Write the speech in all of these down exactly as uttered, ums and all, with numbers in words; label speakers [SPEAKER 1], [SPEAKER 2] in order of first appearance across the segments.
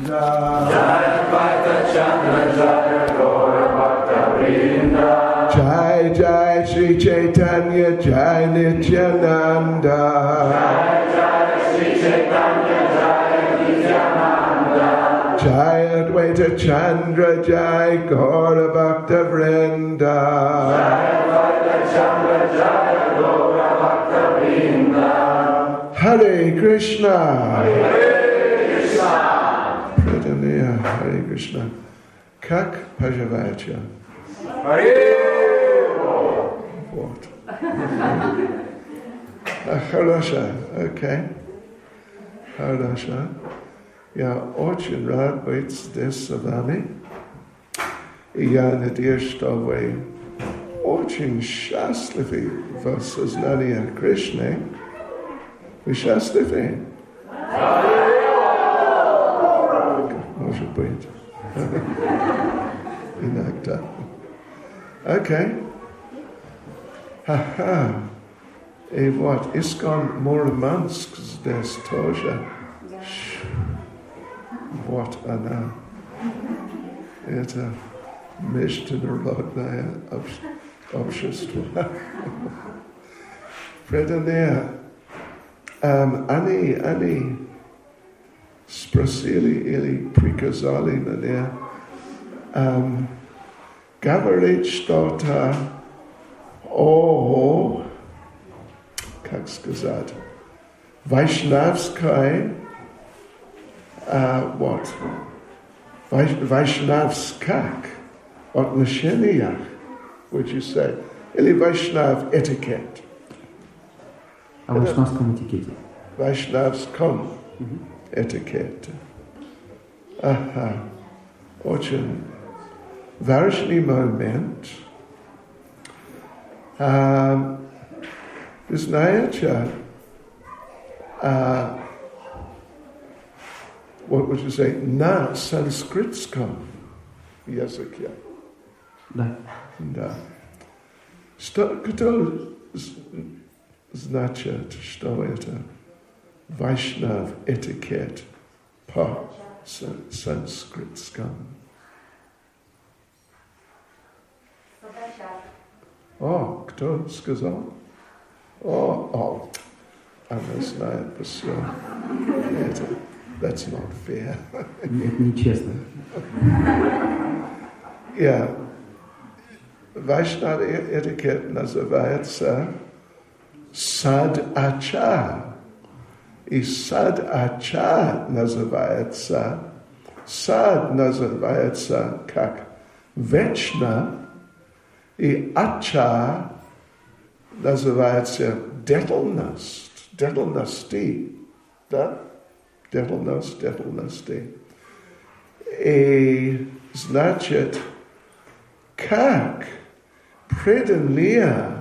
[SPEAKER 1] Vrinda. Jai Advaita Chandra Jaya Gaura Bhakta Vrinda. Jai Jai Sri Chaitanya Jai Nityananda. Jai Jai Sri Chaitanya Jai Nityananda. Jai Advaita Chandra Jai Gaura Bhakta Vrinda. Jai Advaita Chandra Jai Gaura Bhakta Vrinda. Hare Krishna. Hare Krishna. Pradaniya Hare Krishna. Как поживаете? Вот. Хорошо, окей. Хорошо. Я очень рад быть здесь с вами. И я надеюсь, что вы очень счастливы в сознании Кришны. Вы счастливы? Может быть. Иногда. Окей. Ха-ха. И вот, Искон Мурманск здесь тоже. Вот она. Это международное общество. Преданные, um, они, они спросили или приказали мне um, говорить что-то о, как сказать, вайшнавской, uh, вот, вайш, вайшнавских отношениях, would you say, или вайшнав этикет.
[SPEAKER 2] О вайшнавском этикете.
[SPEAKER 1] Вайшнавском mm-hmm. этикете. Ага. Очень важный момент. А, вы знаете, а, what would you say, на санскритском языке.
[SPEAKER 2] Да.
[SPEAKER 1] Да. Что, кто значит, что это вайшнав этикет по санскритском? О, кто сказал? О, о, она знает все. Это, that's not fair.
[SPEAKER 2] Это нечестно.
[SPEAKER 1] Yeah. Вайшнав этикет называется сад-ачар. И сад-ачар называется, сад называется как вечно, и ачар называется деятельность, деятельности, да? Деятельность, деятельности. И значит, как преданные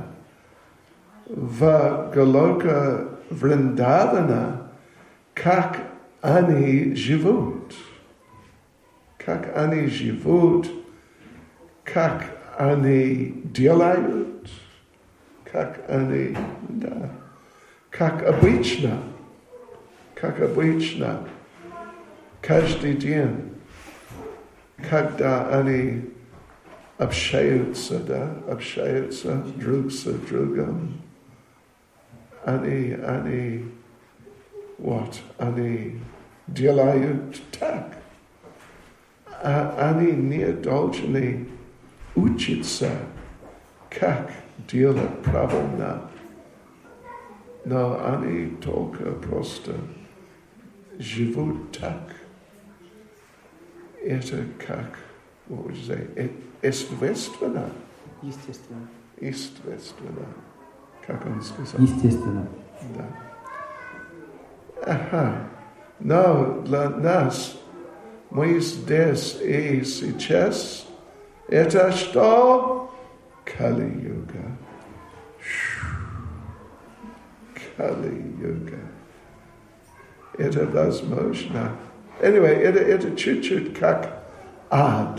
[SPEAKER 1] в Галока Вриндавана, как они живут, как они живут, как они делают, как они, да, как обычно, как обычно, каждый день, когда они общаются, да, общаются друг с другом, они, они, вот, они делают так, а они не должны учиться, как делать правильно, но они только просто живут так. Это как, what would you say, естественно.
[SPEAKER 2] Естественно.
[SPEAKER 1] Естественно. Как он сказал?
[SPEAKER 2] Естественно.
[SPEAKER 1] Да. Ага. Но для нас, мы здесь и сейчас, это что? Кали-юга. Кали-юга. Это возможно. Anyway, это, это чуть-чуть как ад.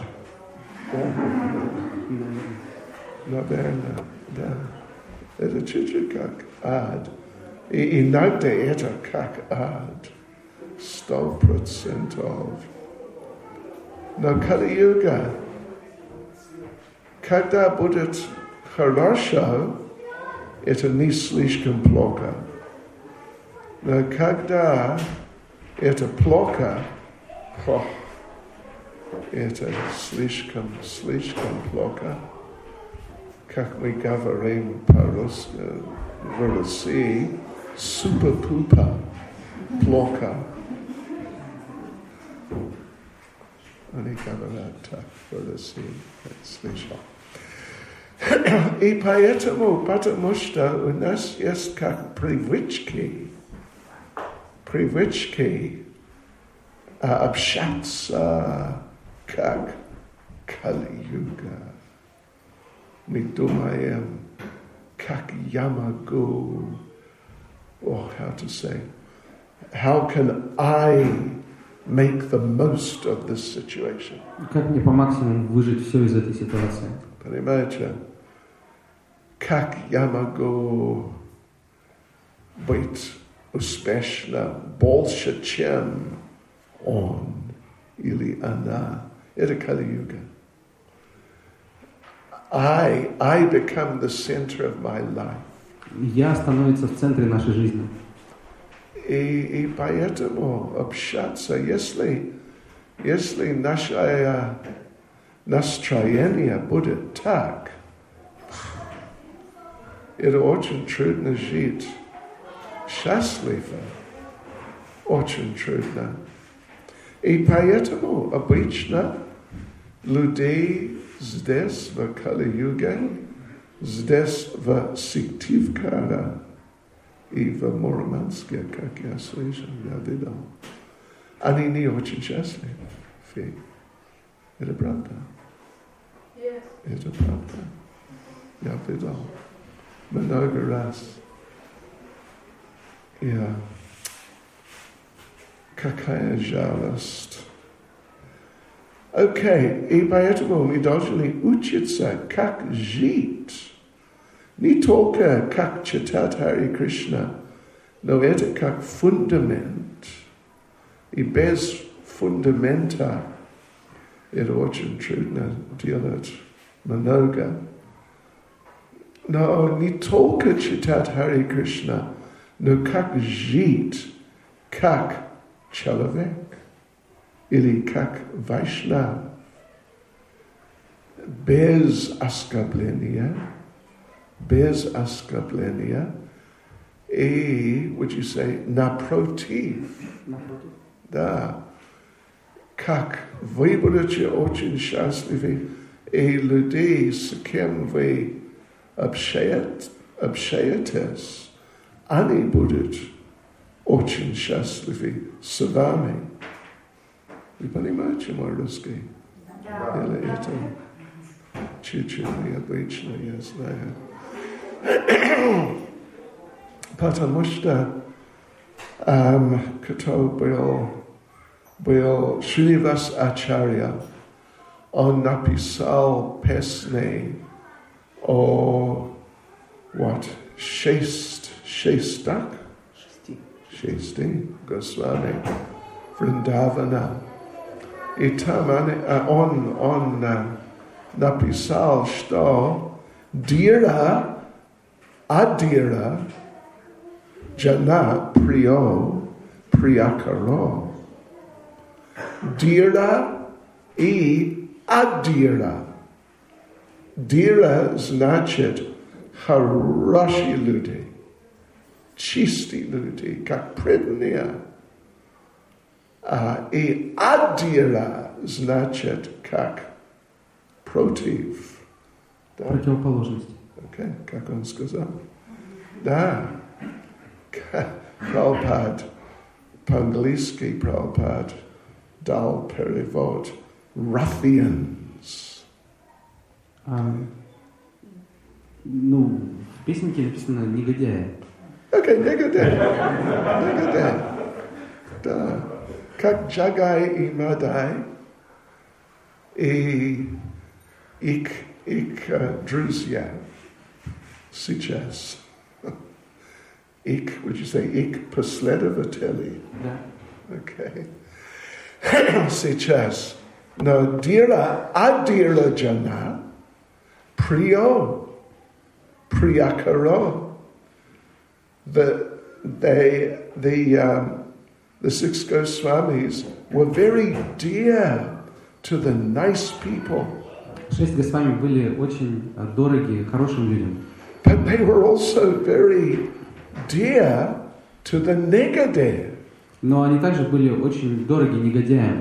[SPEAKER 1] Наверное, да. Это чуть-чуть как ад. И иногда это как ад. Сто процентов Но Кали-юга, когда будет хорошо, это не слишком плохо. Но когда это плохо, о, это слишком, слишком плохо. Как мы говорим по-русски, в России, супер-пупер плохо. Они говорят так в России, слышал. И поэтому, потому что у нас есть как привычки, привычки а, общаться как Кали-юга. Мы думаем, как я могу, or how to say, how can I make the most of this situation?
[SPEAKER 2] Как мне по максимуму выжить все из этой ситуации?
[SPEAKER 1] Понимаете? Как я могу быть успешно больше, чем он или она? Это Кали-юга. I, I become the center of my life.
[SPEAKER 2] Я становится в центре нашей жизни.
[SPEAKER 1] И, и поэтому общаться, если, если наше настроение будет так, это очень трудно жить счастливо, очень трудно. И поэтому обычно людей здесь, в Кали-юге, здесь, в Сыктывкаре и в Мурманске, как я слышал, я видел, они не очень счастливы. Фи. Это правда.
[SPEAKER 3] Yes.
[SPEAKER 1] Это правда. Я видел много раз. Я. Какая жалость. Окей, и поэтому мы должны учиться, как жить. Не только как читать Харе Кришна, но это как фундамент. И без фундамента это очень трудно делать много. Но не только читать Харе Кришна, но как жить, как человек. Или как Вайшнав, без оскорбления, без оскорбления, и, would you say, напротив,
[SPEAKER 2] Напротив.
[SPEAKER 1] да, как вы будете очень счастливы, и людей, с кем вы общаетесь, общаетесь, они будут очень счастливы с вами. Вы понимаете мой русский?
[SPEAKER 3] Да.
[SPEAKER 1] Или это чуть-чуть необычно, я знаю. Потому что um, кто был, был Шривас Ачарья, он написал песни о what? Шесть, шестак?
[SPEAKER 2] Шести.
[SPEAKER 1] Шести Госвами Вриндавана. И там он, он написал, что Дира Адира Jana Priyo Priyakaro. Dira и Adira. Dira значит хорошие люди, чистые люди, как преданные. Uh, и адира значит как против. Да?
[SPEAKER 2] Противоположность.
[SPEAKER 1] Okay, как он сказал. Да. Прабхупад, по-английски Прабхупад дал перевод ruffians.
[SPEAKER 2] А, ну, в песенке написано негодяи.
[SPEAKER 1] Окей, негодяй. Негодяй. Да. Как Джагай и Мадай, и их, их uh, друзья сейчас, их, would you say, их последователи,
[SPEAKER 2] Да.
[SPEAKER 1] okay. Сейчас No, dira adira jana priyo priyakaro. The they the um, the six Goswamis were very dear to the nice people.
[SPEAKER 2] Шесть Госвами были очень дороги хорошим людям.
[SPEAKER 1] But they were also very dear to the negative.
[SPEAKER 2] Но они также были очень дороги негодяям.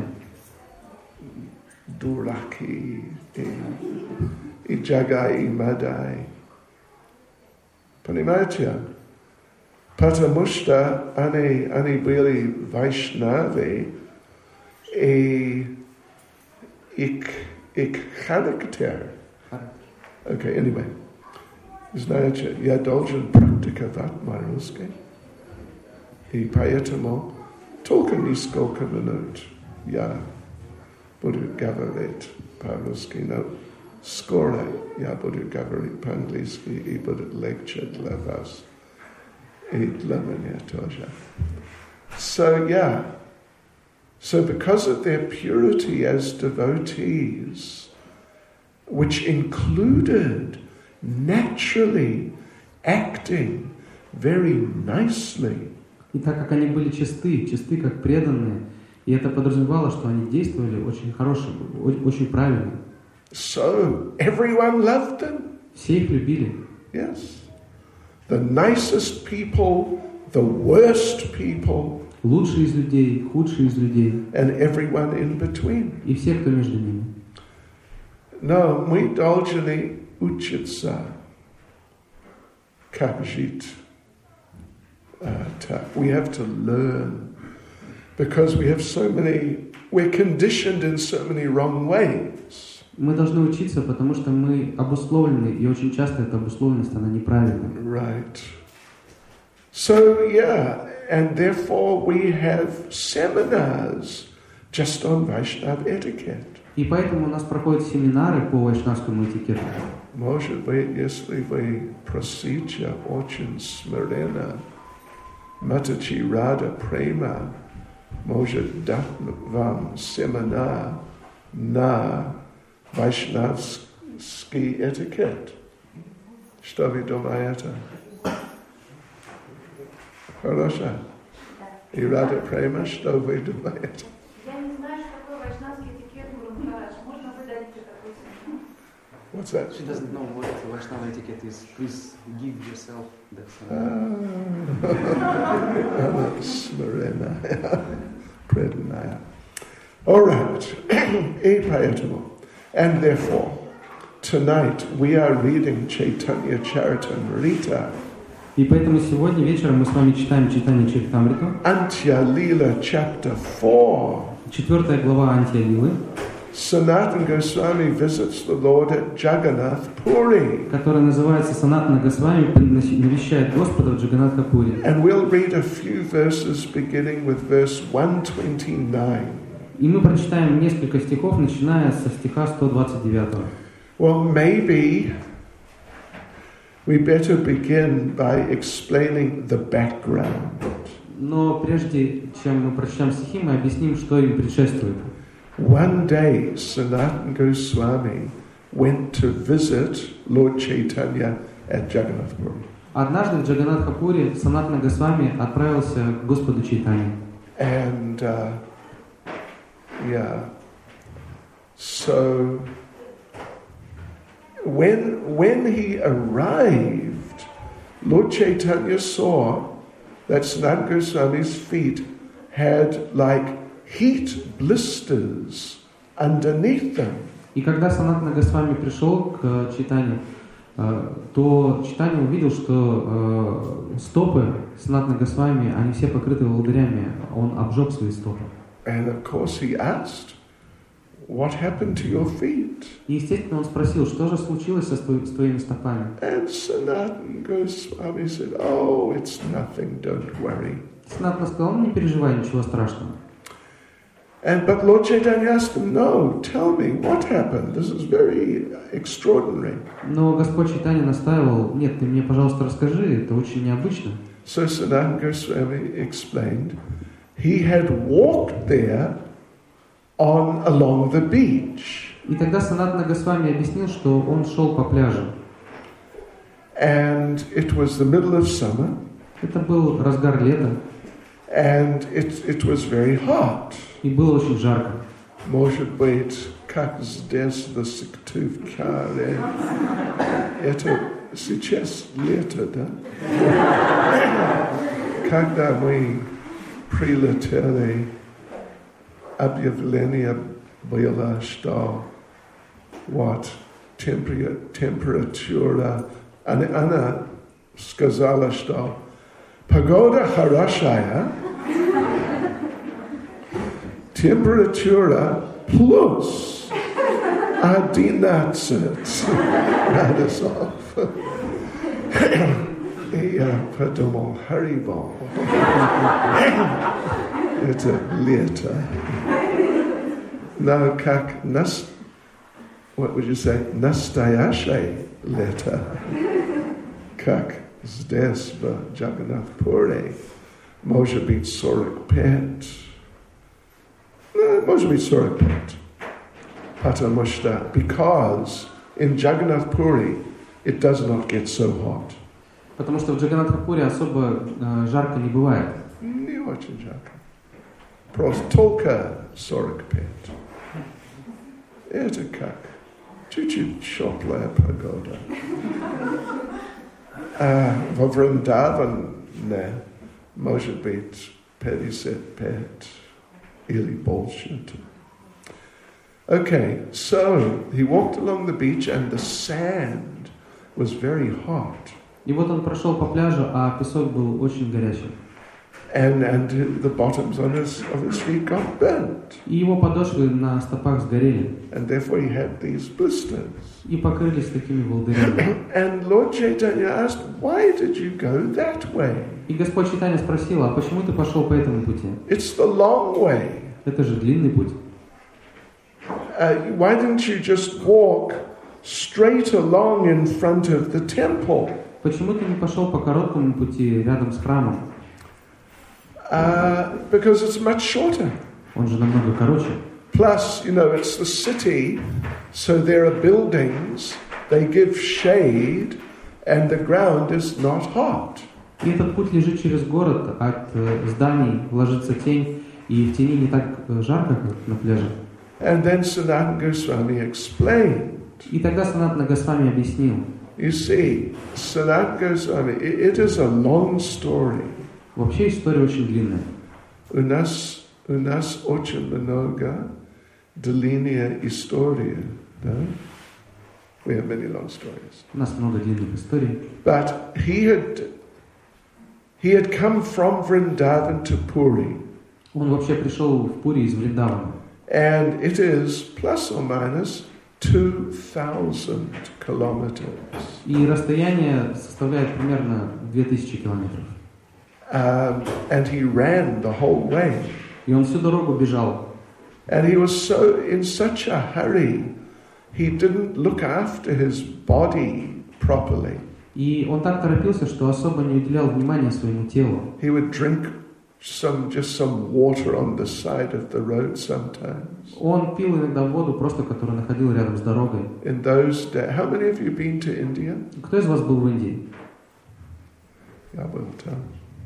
[SPEAKER 1] Duraki и Jagai Madai. Понимаете? Потому что они, они были вайшнави, и их, их характер. Okay, anyway. Знаете, я должен практиковать по-русски, и поэтому только несколько минут я буду говорить по-русски, но скоро я буду говорить по-английски, и будет легче для вас, и для меня тоже. So, yeah. So because of their purity as devotees, which included naturally acting very nicely.
[SPEAKER 2] И так как они были чисты, чисты как преданные, и это подразумевало, что они действовали очень хорошо, очень правильно.
[SPEAKER 1] So everyone loved them.
[SPEAKER 2] Все их любили.
[SPEAKER 1] Yes. The nicest people, the worst people.
[SPEAKER 2] Лучшие из людей, худшие из людей.
[SPEAKER 1] And everyone in between.
[SPEAKER 2] И все, кто между ними.
[SPEAKER 1] No, мы должны учиться, как жить. Uh, we have to learn, because we have so many, we're conditioned in so many wrong ways.
[SPEAKER 2] Мы должны учиться, потому что мы обусловлены, и очень часто эта обусловленность, она неправильная.
[SPEAKER 1] Right. So, yeah, and therefore we have seminars just on Vaishnava etiquette.
[SPEAKER 2] И поэтому у нас проходят семинары по вайшнавскому этикету.
[SPEAKER 1] Может быть, если вы просите очень смиренно, Матачи Рада Према может дать вам семинар на вайшнавский этикет. Что вы думаете? Хорошо. И Рада Према, что вы думаете?
[SPEAKER 3] Я не знаю, что такое вайшнавский этикет, Мурахарадж. Можно выдать такой семинар?
[SPEAKER 1] What's that?
[SPEAKER 2] She doesn't know what Vaishnava etiquette is. Please give yourself that
[SPEAKER 1] Smarena. Predanaya. All right. And therefore, tonight we are reading Chaitanya Charitamrita.
[SPEAKER 2] И поэтому сегодня вечером мы с вами читаем Чайтанья Чаритамриту.
[SPEAKER 1] Antya Lila chapter four.
[SPEAKER 2] Четвертая глава Антья Лилы.
[SPEAKER 1] Sanatana Goswami visits the Lord at Jagannath Puri.
[SPEAKER 2] Которая называется Санатана Госвами навещает Господа в Джаганнатха-пури.
[SPEAKER 1] And we'll read a few verses beginning with verse one twenty-nine.
[SPEAKER 2] И мы прочитаем несколько стихов, начиная со стиха сто двадцать девятого.
[SPEAKER 1] Well, maybe we better begin by explaining the background.
[SPEAKER 2] Но прежде чем мы прочитаем стихи, мы объясним, что им предшествует.
[SPEAKER 1] One day, Sanatana Goswami went to visit Lord Chaitanya at Jagannath Puri.
[SPEAKER 2] Однажды в Джаганнатха-пури Санатана Госвами отправился к Господу Чайтанье.
[SPEAKER 1] And, uh, yeah, so when, when he arrived, Lord Chaitanya saw that Sanatana Goswami's feet had like heat blisters underneath them.
[SPEAKER 2] И когда Санатана Госвами пришел к Чайтанье, то Чайтанья увидел, что стопы Санатана Госвами, они все покрыты волдырями, он обжег свои стопы.
[SPEAKER 1] And of course he asked, what happened to your feet?
[SPEAKER 2] И естественно он спросил, что же случилось со с твоими стопами?
[SPEAKER 1] And Sanatana Goswami said, oh, it's nothing, don't worry.
[SPEAKER 2] Санатана сказал, не переживай, ничего страшного.
[SPEAKER 1] And but Lord Chaitanya asked him, no, tell me, what happened? This is very extraordinary.
[SPEAKER 2] Но Господь Чайтанья настаивал, нет, ты мне, пожалуйста, расскажи, это очень необычно.
[SPEAKER 1] So Sanatana Goswami explained, he had walked there on along the beach.
[SPEAKER 2] И тогда Санатана Госвами объяснил, что он шел по пляжу.
[SPEAKER 1] And it was the middle of summer.
[SPEAKER 2] Это был разгар лета.
[SPEAKER 1] And it, it was very hot.
[SPEAKER 2] И было очень жарко.
[SPEAKER 1] Может быть, как здесь до сих пор, это сейчас лето, да? Когда мы прилетели, объявление было, что вот температура, она, она сказала, что погода хорошая, температура плюс одиннадцать градусов. И я подумал, Харибо, это лето. Но как нас, what would you say, настоящее лето, как здесь в Джаганнатхпуре, может быть сорок пять. Может быть сорок пять. Потому что, because in Jagannath Puri it does not get so hot.
[SPEAKER 2] Потому что в Джаганнатхпуре особо э, жарко не бывает.
[SPEAKER 1] Не очень жарко. Просто только сорок пять. Это как? Чуть-чуть теплая погода. А во Вриндаване может быть пятьдесят пять. Или больше. Okay, so he walked along the beach and the sand was very hot.
[SPEAKER 2] И вот он прошел по пляжу, а песок был очень горячий.
[SPEAKER 1] And, and the bottoms on his, of his feet got burnt.
[SPEAKER 2] И его подошвы на стопах сгорели.
[SPEAKER 1] And therefore he had these blisters.
[SPEAKER 2] И покрылись такими волдырями.
[SPEAKER 1] And Lord Chaitanya asked, why did you go that way?
[SPEAKER 2] И Господь Чайтанья спросил, а почему ты пошел по этому пути?
[SPEAKER 1] It's the long way.
[SPEAKER 2] Это же длинный путь.
[SPEAKER 1] Uh, why didn't you just walk straight along in front of the temple?
[SPEAKER 2] Почему ты не пошел по короткому пути рядом с храмом?
[SPEAKER 1] Uh, because it's much shorter.
[SPEAKER 2] Он же намного короче.
[SPEAKER 1] Plus, you know, it's the city, so there are buildings, they give shade, and the ground is not hot.
[SPEAKER 2] И этот путь лежит через город, от э, зданий ложится тень, и в тени не так жарко, как на пляже.
[SPEAKER 1] And then Sanatana Goswami explained.
[SPEAKER 2] И тогда Санатана Госвами объяснил.
[SPEAKER 1] You see, Sanatana Goswami, it, it is a long story.
[SPEAKER 2] Вообще история очень длинная.
[SPEAKER 1] У нас, у нас очень много длинная история, да? We have many long stories.
[SPEAKER 2] У нас много длинных историй.
[SPEAKER 1] But he had, he had come from Vrindavan to Puri.
[SPEAKER 2] Он вообще пришел в Пури из Вриндавана.
[SPEAKER 1] And it is plus or minus two thousand kilometers.
[SPEAKER 2] И расстояние составляет примерно две тысячи километров.
[SPEAKER 1] Um, and he ran the whole way.
[SPEAKER 2] И он всю дорогу бежал.
[SPEAKER 1] And he was so in such a hurry, he didn't look after his body properly.
[SPEAKER 2] И он так торопился, что особо не уделял внимания своему телу.
[SPEAKER 1] He would drink some just some water on the side of the road sometimes.
[SPEAKER 2] Он пил иногда воду, просто которую находил рядом с дорогой.
[SPEAKER 1] In those days, how many of you been to India?
[SPEAKER 2] Кто из вас был в Индии?
[SPEAKER 1] Я был там.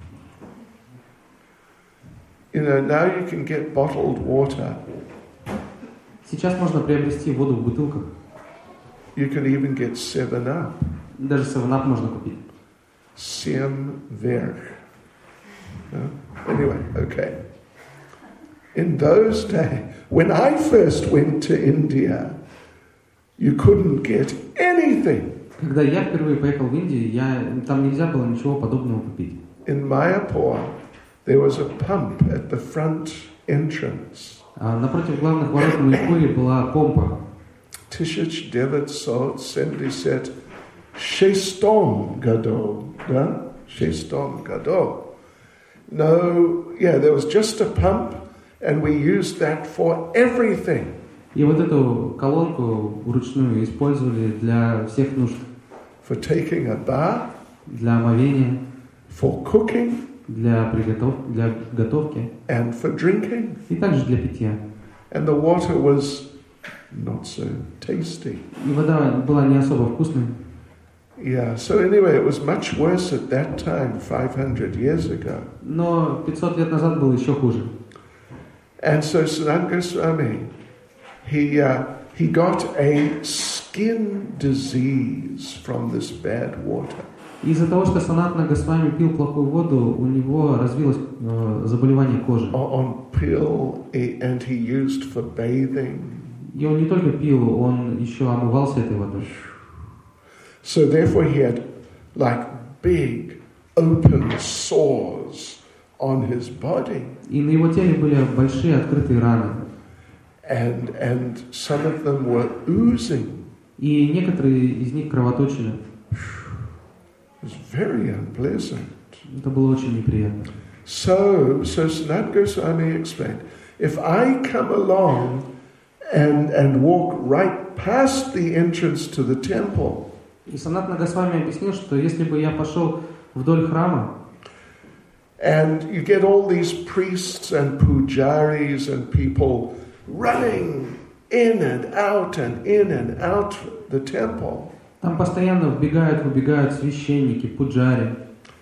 [SPEAKER 1] You know, now you can get bottled water.
[SPEAKER 2] Сейчас можно приобрести воду в бутылках.
[SPEAKER 1] You can even get seven up.
[SPEAKER 2] Даже севен ап можно купить.
[SPEAKER 1] Семь вверх. No? Anyway, okay. In those days, when I first went to India, you couldn't get anything.
[SPEAKER 2] Когда я впервые поехал в Индию, я, там нельзя было ничего подобного купить.
[SPEAKER 1] In Mayapur, there was a pump at the front entrance.
[SPEAKER 2] А напротив главных ворот в Майяпуре была помпа.
[SPEAKER 1] Тысяч девятьсот семьдесят шестом году, да? Шестом году. No, yeah, there was just a pump, and we used that for everything.
[SPEAKER 2] И вот эту колонку вручную использовали для всех нужд.
[SPEAKER 1] For taking a bath,
[SPEAKER 2] для омовения,
[SPEAKER 1] for cooking,
[SPEAKER 2] для, приготов... для готовки
[SPEAKER 1] and for drinking.
[SPEAKER 2] и также для питья.
[SPEAKER 1] and the water was not so tasty.
[SPEAKER 2] И вода была не особо вкусной.
[SPEAKER 1] Yeah, so anyway, it was much worse at that time, five hundred years ago.
[SPEAKER 2] Но пятьсот лет назад было еще хуже.
[SPEAKER 1] And so Sanat Goswami, he, uh, he got a skin disease from this bad water.
[SPEAKER 2] Из-за того, что Санатана Госвами пил плохую воду, у него развилось э, заболевание кожи.
[SPEAKER 1] On pill, and he used for bathing.
[SPEAKER 2] И он не только пил, он еще омывался этой водой.
[SPEAKER 1] So therefore he had like big open sores on his body.
[SPEAKER 2] И на его теле были большие открытые раны.
[SPEAKER 1] And, and some of them were oozing.
[SPEAKER 2] И некоторые из них кровоточили.
[SPEAKER 1] It was very unpleasant.
[SPEAKER 2] Это было очень неприятно.
[SPEAKER 1] So, so Sanat Goswami explained, if I come along and, and walk right past the entrance to the temple,
[SPEAKER 2] и Санатана Госвами объяснил, что если бы я пошел вдоль храма,
[SPEAKER 1] and you get all these priests and pujaris and people running in and out and in and out the temple,
[SPEAKER 2] там постоянно вбегают, выбегают священники, пуджари.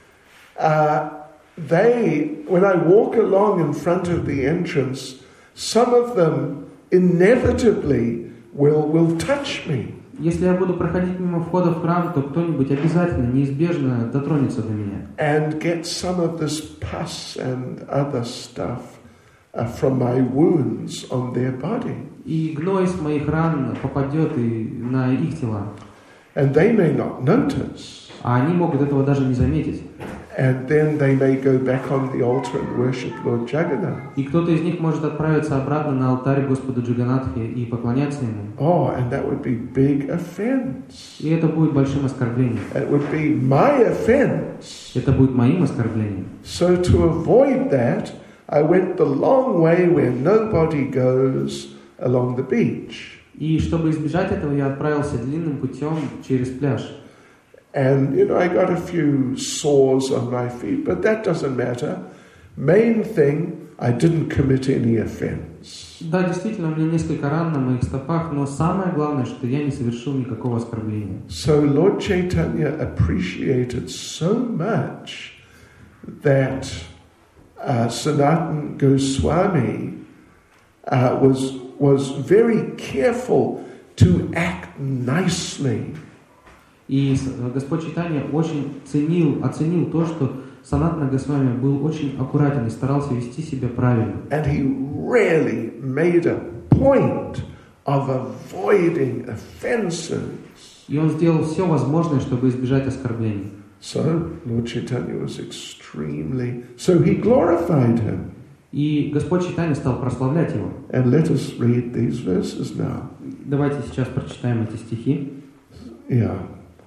[SPEAKER 1] Uh, they, when I walk along in front of the entrance, some of them inevitably will, will touch me.
[SPEAKER 2] Если я буду проходить мимо входа в храм, то кто-нибудь обязательно, неизбежно дотронется до меня.
[SPEAKER 1] And get some of this pus and other stuff uh, from my wounds on their body.
[SPEAKER 2] И гной с моих ран попадет и на их тела.
[SPEAKER 1] And they may not notice.
[SPEAKER 2] А они могут этого даже не заметить.
[SPEAKER 1] And then they may go back on the altar and worship Lord Jagannath.
[SPEAKER 2] И кто-то из них может отправиться обратно на алтарь Господу Джаганатхе и поклоняться ему.
[SPEAKER 1] Oh, and that would be big offense.
[SPEAKER 2] И это будет большим оскорблением.
[SPEAKER 1] It would be my offense.
[SPEAKER 2] Это будет моим оскорблением.
[SPEAKER 1] So to avoid that, I went the long way where nobody goes along the beach.
[SPEAKER 2] И чтобы избежать этого, я отправился длинным путем через пляж.
[SPEAKER 1] And, you know, I got a few sores on my feet, but that doesn't matter. Main thing, I didn't commit any offense.
[SPEAKER 2] Да, действительно, у меня несколько ран на моих стопах, но самое главное, что я не совершил никакого оскорбления.
[SPEAKER 1] So Lord Chaitanya appreciated so much that uh, Sanatana Goswami uh, was was very careful to act nicely.
[SPEAKER 2] И Господь Чайтанья очень ценил, оценил то, что Санатана Госвами был очень аккуратен и старался вести себя правильно.
[SPEAKER 1] And he really made a point of avoiding offenses.
[SPEAKER 2] И он сделал все возможное, чтобы избежать оскорблений.
[SPEAKER 1] So Lord Chaitanya was extremely, so he glorified him.
[SPEAKER 2] И Господь Чайтанья стал прославлять его.
[SPEAKER 1] And let us read these verses now.
[SPEAKER 2] Давайте сейчас прочитаем эти стихи.
[SPEAKER 1] Yeah.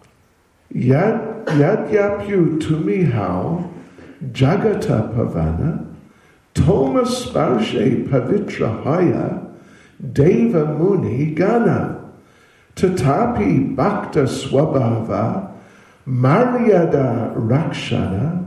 [SPEAKER 1] Yad yadyapyu tumihau jagata pavana Thomas Sparshe Pavitra Haya Deva Muni Gana Tatapi Bhakta Swabhava Maryada Rakshana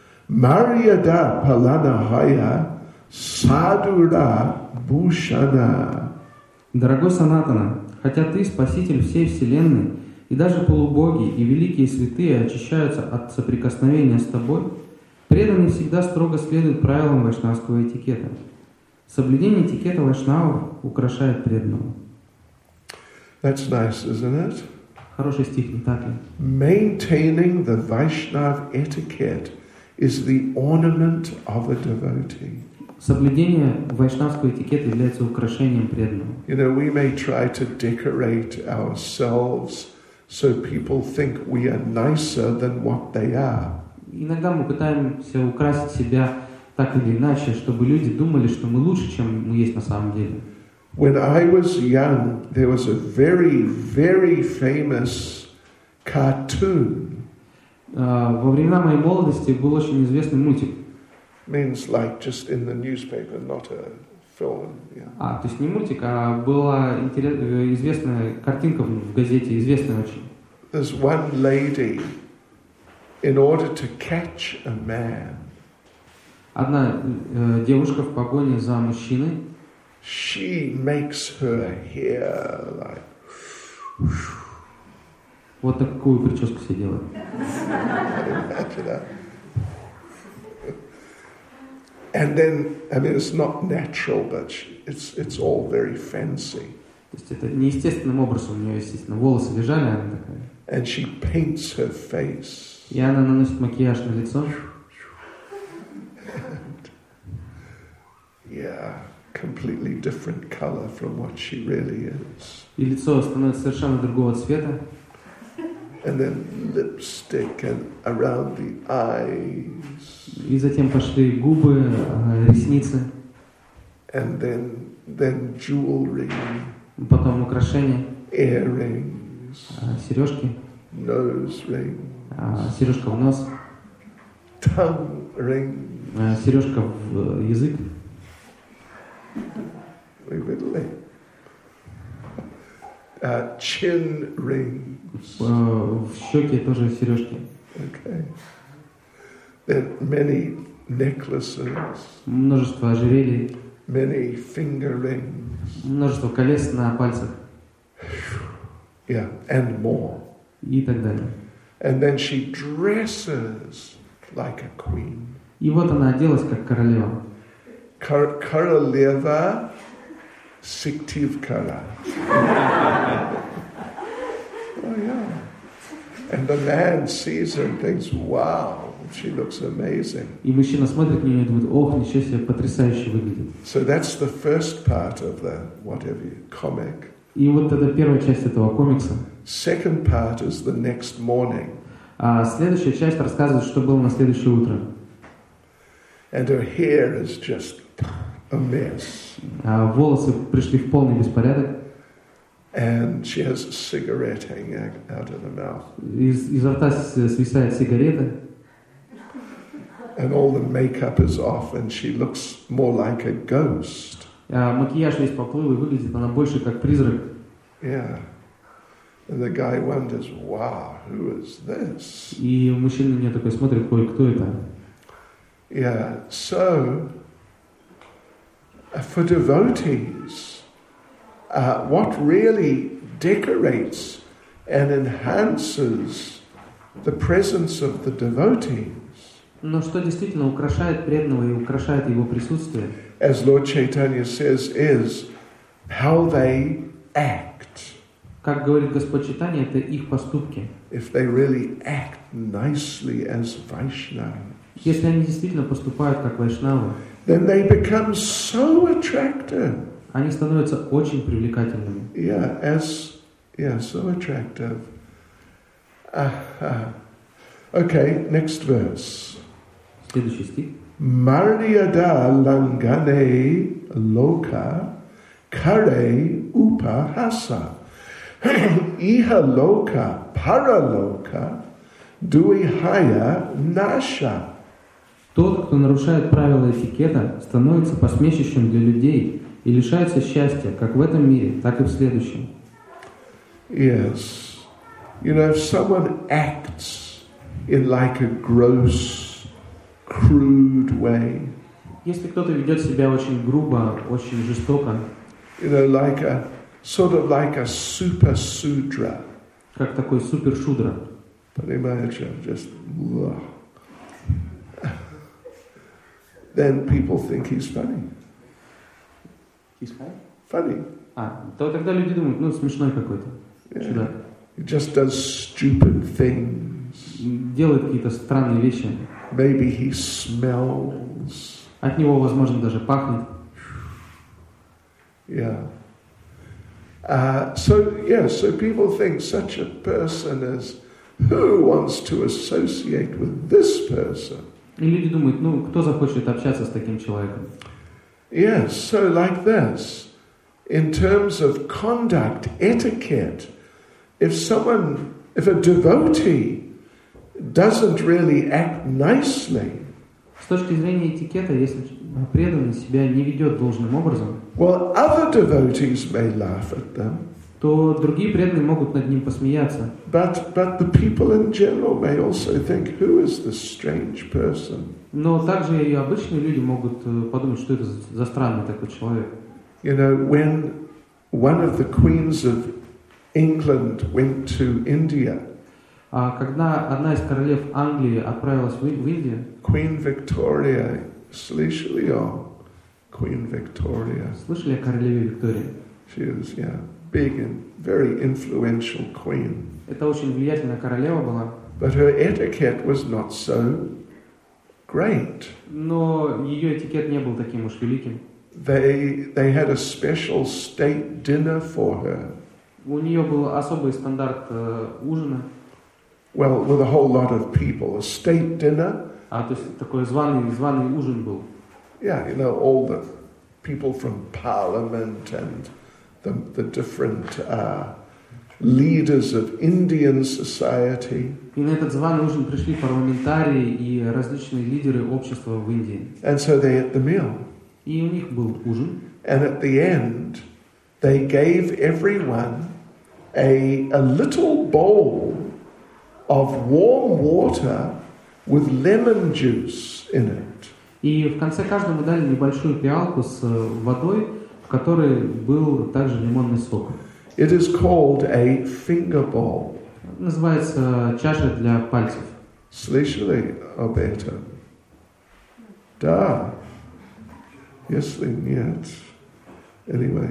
[SPEAKER 1] Maryada Palana Haya Sadhura Bhushana.
[SPEAKER 2] Дорогой Санатана, хотя ты спаситель всей вселенной, и даже полубоги и великие святые очищаются от соприкосновения с тобой, преданный всегда строго следует правилам вайшнавского этикета. Соблюдение этикета вайшнавов украшает преданного.
[SPEAKER 1] That's nice, isn't it?
[SPEAKER 2] Хороший стих, не так ли?
[SPEAKER 1] Maintaining the Vaishnav etiquette is the ornament of a devotee.
[SPEAKER 2] Соблюдение вайшнавского этикета является украшением преданного.
[SPEAKER 1] You know, we may try to decorate ourselves so people think we are nicer than what they are.
[SPEAKER 2] Иногда мы пытаемся украсить себя так или иначе, чтобы люди думали, что мы лучше, чем мы есть на самом деле.
[SPEAKER 1] When I was young, there was a very, very famous cartoon.
[SPEAKER 2] Uh, во времена моей молодости был очень известный мультик.
[SPEAKER 1] Means like just in the newspaper, not a film. Yeah.
[SPEAKER 2] А, то есть не мультик, а была интерес, известная картинка в газете, известная очень.
[SPEAKER 1] There's one lady, in order to catch a man,
[SPEAKER 2] Одна э, девушка в погоне за мужчиной.
[SPEAKER 1] she makes her hair like...
[SPEAKER 2] Вот такую прическу себе делает.
[SPEAKER 1] Imagine that. And then, I mean, it's not natural, but she, it's it's all very fancy.
[SPEAKER 2] То есть это неестественным образом у нее, естественно, волосы лежали, она такая.
[SPEAKER 1] And she paints her face.
[SPEAKER 2] И она наносит макияж на лицо.
[SPEAKER 1] And, yeah, completely different color from what she really is.
[SPEAKER 2] И лицо становится совершенно другого цвета.
[SPEAKER 1] And then lipstick and around the eyes.
[SPEAKER 2] И затем пошли губы, ресницы.
[SPEAKER 1] And then then jewelry.
[SPEAKER 2] Потом украшения.
[SPEAKER 1] Earrings.
[SPEAKER 2] Сережки.
[SPEAKER 1] Nose ring.
[SPEAKER 2] Сережка в нос.
[SPEAKER 1] Tongue ring.
[SPEAKER 2] Сережка в язык.
[SPEAKER 1] Uh, chin rings.
[SPEAKER 2] В щеке тоже сережки.
[SPEAKER 1] Okay. Then many necklaces.
[SPEAKER 2] Множество ожерелий.
[SPEAKER 1] Many finger rings.
[SPEAKER 2] Множество колец на пальцах.
[SPEAKER 1] Yeah, and more.
[SPEAKER 2] И так далее.
[SPEAKER 1] And then she dresses like a queen.
[SPEAKER 2] И вот она оделась как королева.
[SPEAKER 1] Kar- Koroleva Syktyvkara. Oh yeah. And the man sees her and thinks, wow, she looks amazing.
[SPEAKER 2] И мужчина смотрит на нее и думает, ох, ничего себе, потрясающе выглядит.
[SPEAKER 1] So that's the first part of the whatever you, comic.
[SPEAKER 2] И вот это первая часть этого комикса.
[SPEAKER 1] Second part is the next morning.
[SPEAKER 2] А следующая часть рассказывает, что было на следующее утро.
[SPEAKER 1] And her hair is just a mess.
[SPEAKER 2] А волосы пришли в полный беспорядок.
[SPEAKER 1] And she has a cigarette hanging out of the mouth.
[SPEAKER 2] Из, изо рта свисает сигарета.
[SPEAKER 1] And all the makeup is off and she looks more like a ghost.
[SPEAKER 2] А макияж весь поплыл и выглядит она больше как призрак.
[SPEAKER 1] Yeah. And the guy wonders, wow, who is this?
[SPEAKER 2] И мужчина на нее такой смотрит, ой, кто это?
[SPEAKER 1] Yeah, so for devotees, uh, what really decorates and enhances the presence of the devotees,
[SPEAKER 2] Но что действительно украшает преданного и украшает его присутствие,
[SPEAKER 1] as Lord Chaitanya says, is how they act.
[SPEAKER 2] Как говорит Господь Чайтанья, это их поступки.
[SPEAKER 1] If they really act nicely as Vaishnavas,
[SPEAKER 2] Если они действительно поступают как вайшнавы,
[SPEAKER 1] then they become so attractive.
[SPEAKER 2] они становятся очень привлекательными.
[SPEAKER 1] Yeah, as yeah, so attractive. Uh-huh. Okay, next verse.
[SPEAKER 2] Следующий стих.
[SPEAKER 1] Maryada langane loka kare upahasa iha loka paraloka duihaya nasha.
[SPEAKER 2] Тот, кто нарушает правила этикета, становится посмешищем для людей и лишается счастья, как в этом мире, так и в следующем.
[SPEAKER 1] Yes. You know, if someone acts in like a gross, crude way,
[SPEAKER 2] Если кто-то ведет себя очень грубо, очень жестоко,
[SPEAKER 1] you know, like a sort of like a super sudra,
[SPEAKER 2] как такой супер-шудра,
[SPEAKER 1] just then people think he's funny. Funny.
[SPEAKER 2] А, то тогда люди думают, ну, смешной какой-то.
[SPEAKER 1] Yeah.
[SPEAKER 2] Чудак.
[SPEAKER 1] He just does stupid things.
[SPEAKER 2] Делает какие-то странные вещи.
[SPEAKER 1] Maybe he smells.
[SPEAKER 2] От него, возможно, даже пахнет.
[SPEAKER 1] Yeah. Uh, so, yeah, so people think such a person is, who wants to associate with this person?
[SPEAKER 2] И люди думают, ну, кто захочет общаться с таким человеком?
[SPEAKER 1] Yes, so like this, in terms of conduct, etiquette, if someone, if a devotee doesn't really act nicely,
[SPEAKER 2] С точки зрения этикета, если преданный себя не ведет должным образом,
[SPEAKER 1] well, other devotees may laugh at them,
[SPEAKER 2] то другие преданные могут над ним посмеяться.
[SPEAKER 1] but but the people in general may also think, who is this strange person?
[SPEAKER 2] Но также и обычные люди могут подумать, что это за странный такой человек.
[SPEAKER 1] You know, when one of the queens of England went to India,
[SPEAKER 2] А когда одна из королев Англии отправилась в, в Индию,
[SPEAKER 1] Queen Victoria, слышали о Queen Victoria?
[SPEAKER 2] слышали о королеве Виктории?
[SPEAKER 1] She was, yeah, big and very influential queen.
[SPEAKER 2] Это очень влиятельная королева была,
[SPEAKER 1] But her etiquette was not so great.
[SPEAKER 2] но ее этикет не был таким уж великим.
[SPEAKER 1] They, they had a special state dinner for her.
[SPEAKER 2] У нее был особый стандарт э, ужина,
[SPEAKER 1] Well, with a whole lot of people. A state dinner,
[SPEAKER 2] а то есть такой званый, званый ужин был.
[SPEAKER 1] yeah, you know, all the people from parliament and the, the different uh, leaders of Indian society.
[SPEAKER 2] И на этот званый ужин пришли парламентарии и различные лидеры общества в Индии.
[SPEAKER 1] And so they ate the meal.
[SPEAKER 2] И у них был ужин.
[SPEAKER 1] And at the end, they gave everyone a, a little bowl of warm water with lemon juice in it.
[SPEAKER 2] И в конце каждому дали небольшую пиалку с водой, в которой был также лимонный сок.
[SPEAKER 1] It is called a finger bowl.
[SPEAKER 2] Называется чаша для пальцев.
[SPEAKER 1] Слышали об этом? Да. Если нет. Anyway.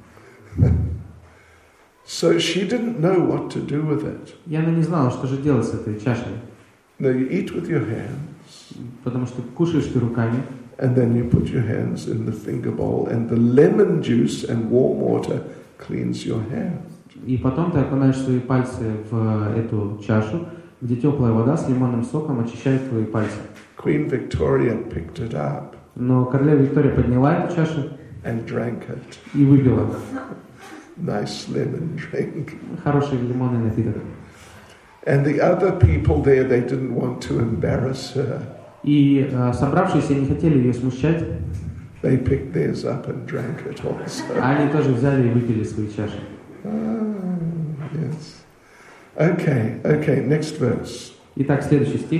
[SPEAKER 1] So she didn't know what to do with it.
[SPEAKER 2] И она не знала, что же делать с этой чашей.
[SPEAKER 1] Now you eat with your hands,
[SPEAKER 2] Потому что кушаешь ты руками,
[SPEAKER 1] and then you put your hands in the finger bowl, and the lemon juice and warm water cleans your hand.
[SPEAKER 2] и потом ты окунаешь свои пальцы в эту чашу, где теплая вода с лимонным соком очищает твои пальцы.
[SPEAKER 1] Queen Victoria picked it up
[SPEAKER 2] Но королева Виктория подняла эту чашу
[SPEAKER 1] and drank it.
[SPEAKER 2] и выпила.
[SPEAKER 1] Nice lemon drink.
[SPEAKER 2] Хороший лимонный напиток.
[SPEAKER 1] And the other people there, they didn't want to embarrass her.
[SPEAKER 2] И э, собравшиеся не хотели ее смущать,
[SPEAKER 1] They picked theirs up and drank it also.
[SPEAKER 2] а они тоже взяли и выпили свои чаши.
[SPEAKER 1] Ah, yes. Okay, okay, next verse.
[SPEAKER 2] Итак, следующий стих.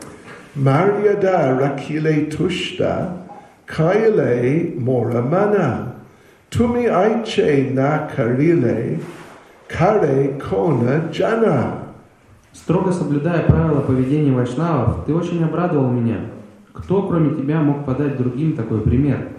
[SPEAKER 1] Maryada rakile tushta kaile moramana. Tumi aiche na karile kare kona jana.
[SPEAKER 2] Строго соблюдая правила поведения вайшнавов, ты очень обрадовал меня. Кто, кроме тебя, мог подать другим такой пример?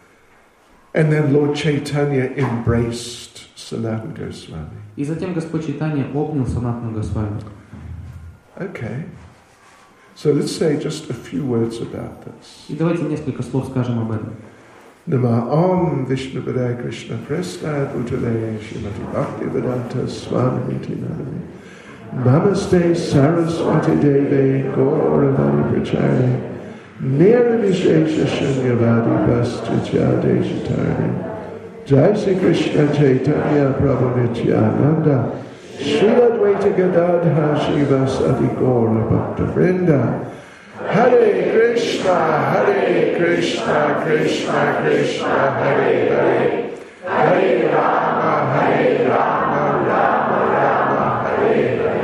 [SPEAKER 1] And then Lord Chaitanya embraced Sanatana Goswami.
[SPEAKER 2] И затем Господь Чайтанья обнял Санатану Госвами.
[SPEAKER 1] Okay. So let's say just a few words about this.
[SPEAKER 2] И давайте несколько слов скажем об этом.
[SPEAKER 1] Nama Om Vishnu Padaya Krishna Prestad Utale Shrimati Bhaktivedanta Swami Nityananda. Namaste Saraswati Deve Gauravani Prachari Nirvishesha Shunyavadi Vastutyade Shitarni Jai Sri Krishna Chaitanya Prabhu Nityananda Shri Advaita Gadadha Shivasati Gaura Bhakta Vrinda Hare Krishna Hare Krishna Krishna Krishna Hare Hare Hare Rama Hare Rama Rama Rama Hare Hare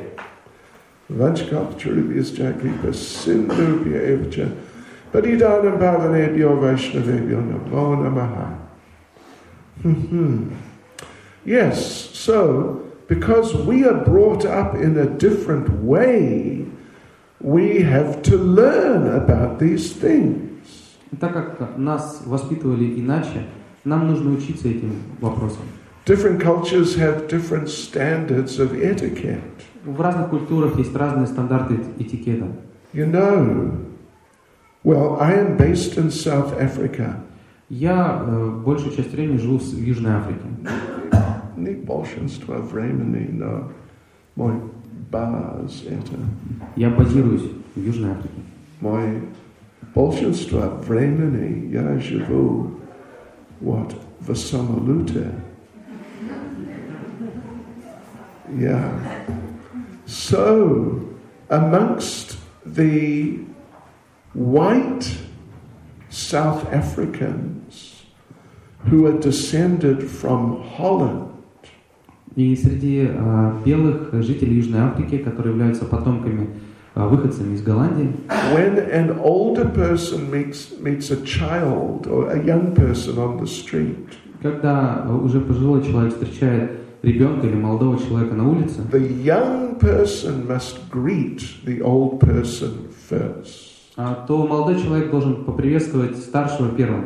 [SPEAKER 1] Vanchkap Churibhyascha Kripa Sindhubhya Evacha Padidanam Bhavanebhyo Vaishnavebhyo Namo Namaha. Hmm. Yes, so because we are brought up in a different way, we have to learn about these things.
[SPEAKER 2] Так как нас воспитывали иначе, нам нужно учиться этим вопросам.
[SPEAKER 1] Different cultures have different standards of etiquette.
[SPEAKER 2] В разных культурах есть разные стандарты этикета.
[SPEAKER 1] You know, well, I am based in South Africa.
[SPEAKER 2] Я э, большую часть времени живу в Южной Африке.
[SPEAKER 1] Не большинство времени, но мой баз это.
[SPEAKER 2] Я базируюсь в Южной Африке.
[SPEAKER 1] Мой большинство времени я живу вот в Самолуте. Yeah. So, amongst the white South Africans who are descended from Holland,
[SPEAKER 2] И среди э, белых жителей Южной Африки, которые являются потомками выходцами из Голландии.
[SPEAKER 1] When an older person meets, meets a child or a young person on the street,
[SPEAKER 2] Когда уже пожилой человек встречает ребенка или молодого человека на улице,
[SPEAKER 1] the young person must greet the old person first.
[SPEAKER 2] то молодой человек должен поприветствовать старшего первым.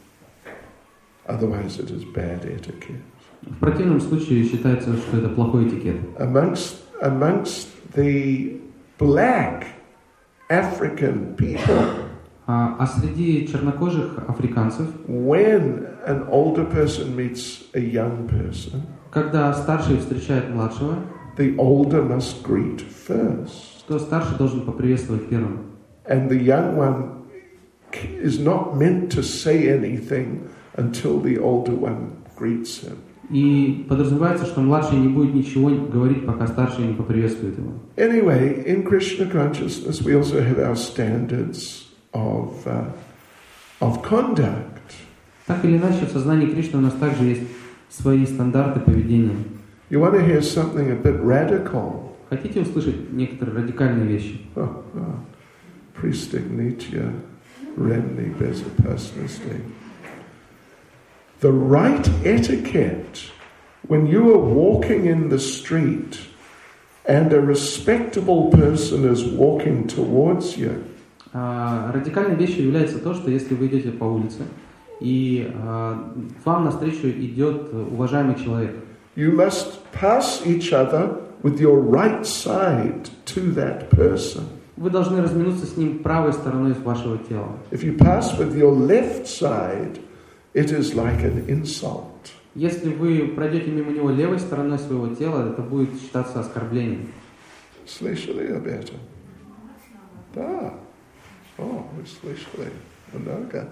[SPEAKER 1] Otherwise it is bad etiquette.
[SPEAKER 2] В противном случае считается, что это плохой этикет.
[SPEAKER 1] Amongst, amongst the black African people,
[SPEAKER 2] А, а среди чернокожих африканцев,
[SPEAKER 1] when an older person meets a young person,
[SPEAKER 2] когда старший встречает младшего,
[SPEAKER 1] the older must greet first.
[SPEAKER 2] то старший должен поприветствовать первым.
[SPEAKER 1] And the young one is not meant to say anything until the older one greets him.
[SPEAKER 2] И подразумевается, что младший не будет ничего говорить, пока старший не поприветствует его.
[SPEAKER 1] Anyway, in Krishna consciousness we also have our standards of, uh, of conduct.
[SPEAKER 2] Так или иначе, в сознании Кришны у нас также есть свои стандарты поведения.
[SPEAKER 1] You want to hear something a bit radical?
[SPEAKER 2] Хотите услышать некоторые радикальные вещи?
[SPEAKER 1] Oh, oh. Pristignitia Renni Bezapasnasti. The right etiquette when you are walking in the street and a respectable person is walking towards you.
[SPEAKER 2] А, радикальной вещью является то, что если вы идете по улице и а, вам навстречу идет уважаемый человек,
[SPEAKER 1] you must pass each other with your right side to that person.
[SPEAKER 2] вы должны разминуться с ним правой стороной вашего тела.
[SPEAKER 1] If you pass with your left side, it is like an insult.
[SPEAKER 2] Если вы пройдете мимо него левой стороной своего тела, это будет считаться оскорблением.
[SPEAKER 1] Слышали об этом? Да. О, вы слышали много.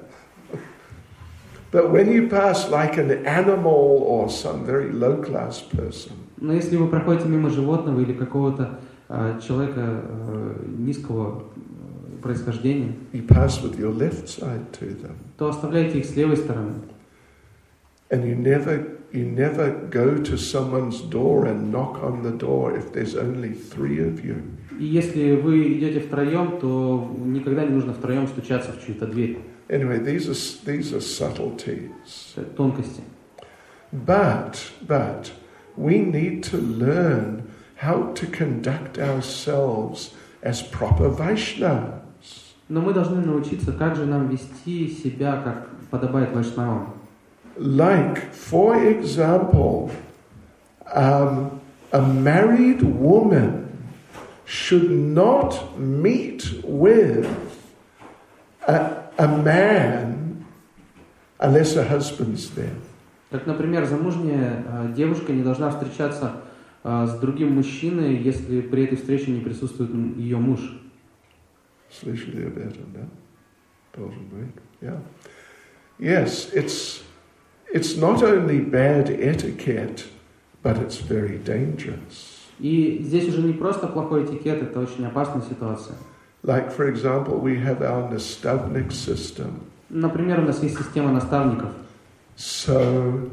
[SPEAKER 1] But when you pass like an animal or some very low-class person,
[SPEAKER 2] Но если вы проходите мимо животного или какого-то а, человека а, низкого происхождения,
[SPEAKER 1] you pass with your left side to them.
[SPEAKER 2] то оставляйте их с левой стороны.
[SPEAKER 1] And you never, you never go to someone's door and knock on the door if there's only three of you.
[SPEAKER 2] И если вы идете втроем, то никогда не нужно втроем стучаться в чью-то дверь.
[SPEAKER 1] Anyway, these are, these are subtleties.
[SPEAKER 2] Это тонкости.
[SPEAKER 1] But, but, we need to learn how to conduct ourselves as proper Vaishnavas.
[SPEAKER 2] Но мы должны научиться, как же нам вести себя, как подобает вайшнавам.
[SPEAKER 1] Like, for example, um, a married woman should not meet with a, a man unless her husband's there.
[SPEAKER 2] Как, например, замужняя э, девушка не должна встречаться э, с другим мужчиной, если при этой встрече не присутствует ее муж.
[SPEAKER 1] Слышали об этом, да? Должен быть, yeah. Yes, it's it's not only bad etiquette, but it's very dangerous.
[SPEAKER 2] И здесь уже не просто плохой этикет, это очень опасная ситуация.
[SPEAKER 1] Like, for example, we have our nastavnik system.
[SPEAKER 2] Например, у нас есть система наставников.
[SPEAKER 1] So,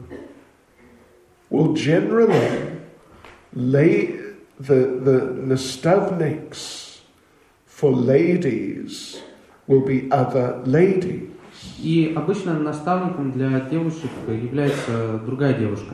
[SPEAKER 1] well, generally, lay, the, the nastavniks for ladies will be other ladies.
[SPEAKER 2] И обычно наставником для девушек является другая девушка.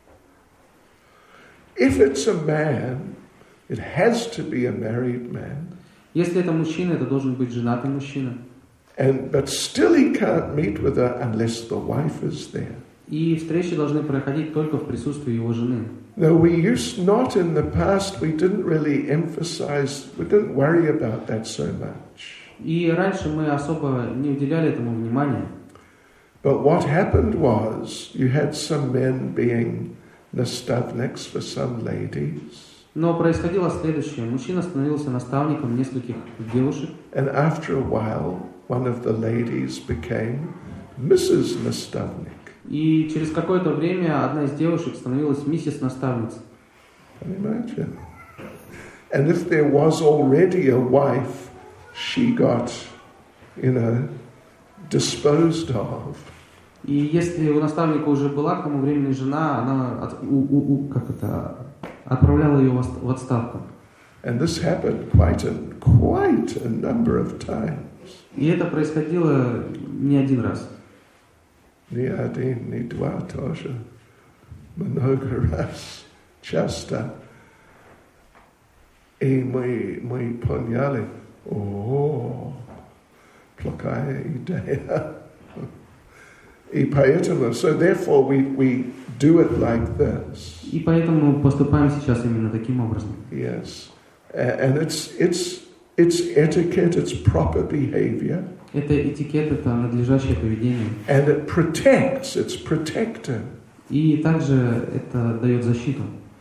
[SPEAKER 1] If it's a man, it has to be a married man.
[SPEAKER 2] Если это мужчина, это должен быть женатый мужчина.
[SPEAKER 1] And, but still he can't meet with her unless the wife is there.
[SPEAKER 2] И встречи должны проходить только в присутствии его жены.
[SPEAKER 1] No, we used not in the past, we didn't really emphasize, we didn't worry about that so much.
[SPEAKER 2] И раньше мы особо не уделяли этому внимания.
[SPEAKER 1] But what happened was, you had some men being nastavniks for some ladies.
[SPEAKER 2] Но происходило следующее. Мужчина становился наставником нескольких девушек.
[SPEAKER 1] And after a while, one of the ladies became Missus Nastavnik.
[SPEAKER 2] И через какое-то время одна из девушек становилась миссис наставницей.
[SPEAKER 1] Can you imagine? And if there was already a wife, she got, you know, disposed of.
[SPEAKER 2] И если у наставника уже была к тому времени жена, она от, у, у, у, как это, отправляла ее в отставку.
[SPEAKER 1] And this happened quite a, quite a number of times.
[SPEAKER 2] И это происходило не один раз.
[SPEAKER 1] Ни один, ни два тоже. Много раз. Часто. И мы, мы поняли, о, плохая идея. И поэтому, so therefore we, we do it like this.
[SPEAKER 2] И поэтому поступаем сейчас именно таким образом.
[SPEAKER 1] Yes. And it's, it's, it's etiquette, it's proper behavior.
[SPEAKER 2] Это этикет, это надлежащее поведение.
[SPEAKER 1] And it protects, it's protective.
[SPEAKER 2] И также это дает защиту.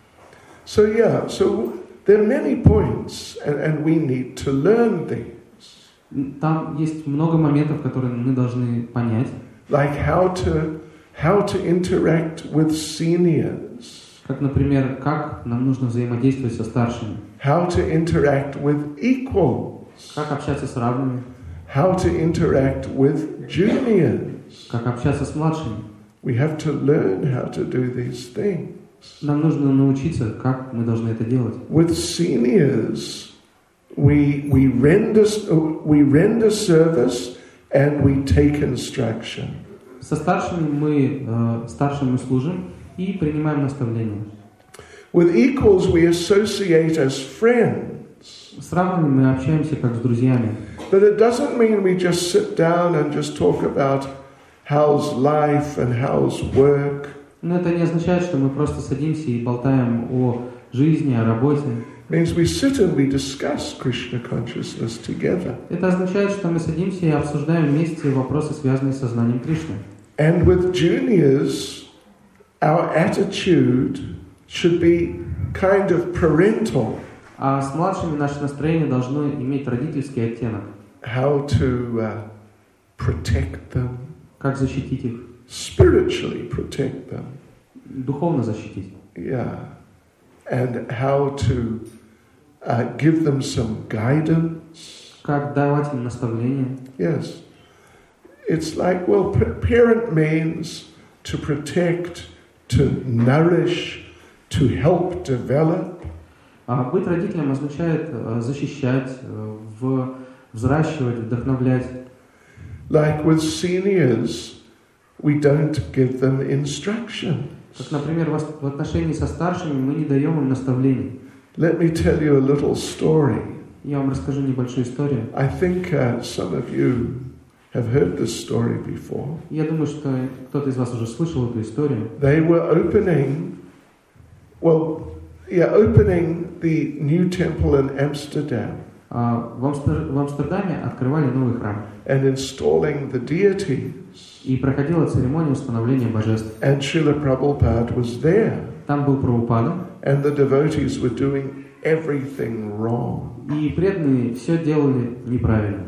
[SPEAKER 1] So yeah, so there are many points, and, and we need to learn these.
[SPEAKER 2] Там есть много моментов, которые мы должны понять.
[SPEAKER 1] Like how to, how to interact with seniors.
[SPEAKER 2] Как, например, как нам нужно взаимодействовать со старшими.
[SPEAKER 1] How to interact with equals.
[SPEAKER 2] Как общаться с равными.
[SPEAKER 1] How to interact with juniors.
[SPEAKER 2] Как общаться с младшими.
[SPEAKER 1] We have to learn how to do these things.
[SPEAKER 2] Нам нужно научиться, как мы должны это делать.
[SPEAKER 1] With seniors, we we render we render service and we take instruction.
[SPEAKER 2] Со старшими мы э, старшим мы служим и принимаем наставления.
[SPEAKER 1] With equals, we associate as friends.
[SPEAKER 2] С равными мы общаемся как с друзьями.
[SPEAKER 1] But it doesn't mean we just sit down and just talk about how's life and how's work.
[SPEAKER 2] Но это не означает, что мы просто садимся и болтаем о жизни, о работе.
[SPEAKER 1] It means we sit and we discuss Krishna consciousness together.
[SPEAKER 2] Это означает, что мы садимся и обсуждаем вместе вопросы, связанные с сознанием Кришны.
[SPEAKER 1] And with juniors, our attitude should be kind of parental.
[SPEAKER 2] А с младшими наше настроение должно иметь родительский оттенок.
[SPEAKER 1] How to uh, protect them.
[SPEAKER 2] Как защитить их?
[SPEAKER 1] Spiritually protect them.
[SPEAKER 2] Духовно защитить.
[SPEAKER 1] Yeah. And how to uh, give them some guidance.
[SPEAKER 2] Как давать им наставления.
[SPEAKER 1] Yes. It's like, well, parent means to protect, to nourish, to help develop.
[SPEAKER 2] А быть родителем означает защищать, в, взращивать, вдохновлять.
[SPEAKER 1] Like with seniors, we don't give them instruction.
[SPEAKER 2] Как, например, в отношении со старшими мы не даем им наставлений.
[SPEAKER 1] Let me tell you a little story.
[SPEAKER 2] Я вам расскажу небольшую историю.
[SPEAKER 1] I think uh, some of you have heard this story before.
[SPEAKER 2] Я думаю, что кто-то из вас уже слышал эту историю.
[SPEAKER 1] They were opening, well, yeah, opening the new temple in Amsterdam.
[SPEAKER 2] Uh, в, Амстер... в Амстердаме открывали новый храм.
[SPEAKER 1] And installing the deities.
[SPEAKER 2] И проходила церемония установления божеств.
[SPEAKER 1] And Srila Prabhupada was there.
[SPEAKER 2] Там был Прабхупада.
[SPEAKER 1] And the devotees were doing everything wrong.
[SPEAKER 2] И преданные все делали неправильно.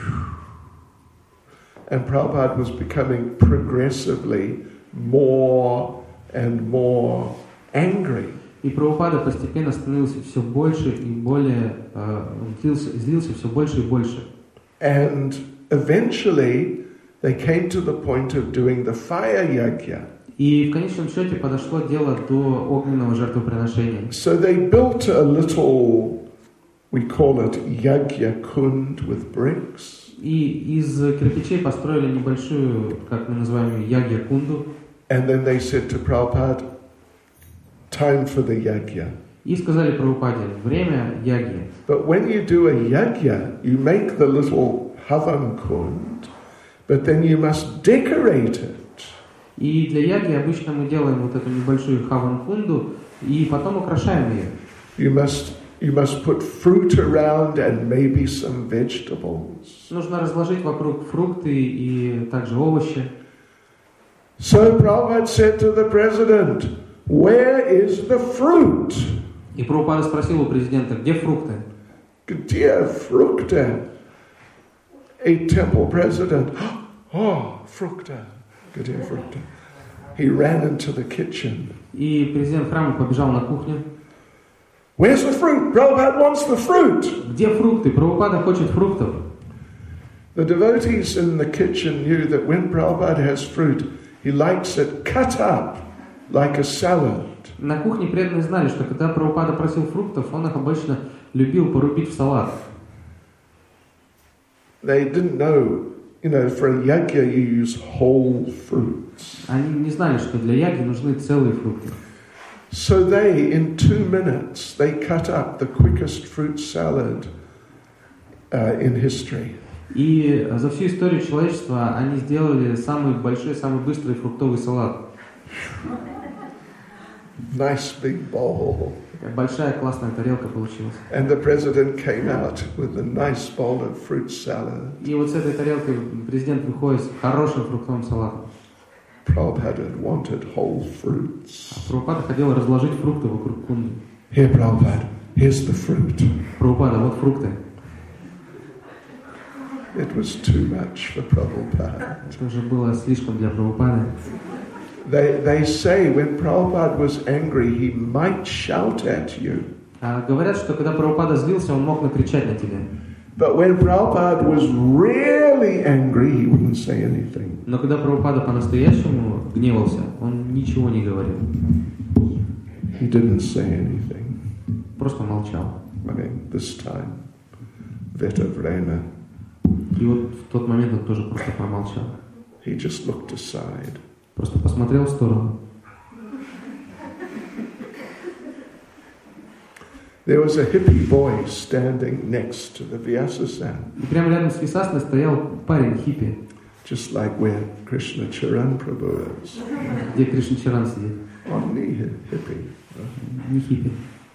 [SPEAKER 1] And Prabhupada was becoming progressively more and more angry.
[SPEAKER 2] И Прабхупада постепенно становился все больше и более, uh, злился, злился все больше и больше.
[SPEAKER 1] And eventually they came to the point of doing the fire yajna.
[SPEAKER 2] И в конечном счете подошло дело до огненного жертвоприношения.
[SPEAKER 1] So they built a little, we call it yajna kund with bricks.
[SPEAKER 2] И из кирпичей построили небольшую, как мы называем ее, ягья-кунду.
[SPEAKER 1] And then they said to Prabhupada, time for the yajna.
[SPEAKER 2] И сказали Прабхупаде, время ягьи.
[SPEAKER 1] But when you do a yajna, you make the little havan kund, but then you must decorate it.
[SPEAKER 2] И для ягьи обычно мы делаем вот эту небольшую хаван-кунду и потом украшаем ее.
[SPEAKER 1] You must you must put fruit around and maybe some vegetables.
[SPEAKER 2] Нужно разложить вокруг фрукты и также овощи.
[SPEAKER 1] So Prabhupada said to the president, "Where is the fruit?"
[SPEAKER 2] И Прабхупада спросил у президента, где фрукты?
[SPEAKER 1] Где фрукты? A temple president, oh, фрукты. Где фрукты? He ran into the kitchen.
[SPEAKER 2] И президент храма побежал на кухню.
[SPEAKER 1] Where's the fruit? Prabhupada wants the fruit.
[SPEAKER 2] Где фрукты? Прабхупада хочет фруктов.
[SPEAKER 1] The devotees in the kitchen knew that when Prabhupada has fruit, he likes it cut up like a salad.
[SPEAKER 2] На кухне преданные знали, что когда Прабхупада просил фруктов, он их обычно любил порубить в салат.
[SPEAKER 1] They didn't know, you know, for a yagya you use whole fruits.
[SPEAKER 2] Они не знали, что для яги нужны целые фрукты.
[SPEAKER 1] So they, in two minutes, they cut up the quickest fruit salad uh, in history.
[SPEAKER 2] И за всю историю человечества они сделали самый большой, самый быстрый фруктовый салат.
[SPEAKER 1] Nice big bowl.
[SPEAKER 2] Большая классная тарелка получилась.
[SPEAKER 1] And the president came out with a nice bowl of fruit salad.
[SPEAKER 2] И вот с этой тарелкой президент выходит с хорошим фруктовым салатом.
[SPEAKER 1] Prabhupada had wanted whole fruits.
[SPEAKER 2] А Прабхупада хотел разложить фрукты вокруг кунды.
[SPEAKER 1] Here, Prabhupada, here's the fruit.
[SPEAKER 2] Прабхупада, вот фрукты.
[SPEAKER 1] It was too much for Prabhupada.
[SPEAKER 2] Это уже было слишком для Прабхупады.
[SPEAKER 1] They, they say when Prabhupada was angry, he might shout at you.
[SPEAKER 2] А говорят, что когда Прабхупада злился, он мог накричать на тебя.
[SPEAKER 1] But when Prabhupada was really angry, he wouldn't say anything.
[SPEAKER 2] Но когда Прабхупада по-настоящему гневался, он ничего не говорил.
[SPEAKER 1] He didn't say anything.
[SPEAKER 2] Просто молчал.
[SPEAKER 1] I mean, this time, Veta Vrema,
[SPEAKER 2] И вот в тот момент он тоже просто промолчал.
[SPEAKER 1] he just looked aside.
[SPEAKER 2] Просто посмотрел в сторону.
[SPEAKER 1] There was a hippie boy standing next to the Vyasasana,
[SPEAKER 2] И прямо рядом с Висасной стоял парень хиппи,
[SPEAKER 1] just like where Krishna Charan Prabhu is.
[SPEAKER 2] где Кришна Чаран сидит.
[SPEAKER 1] Only hi- hippie.
[SPEAKER 2] Не хиппи.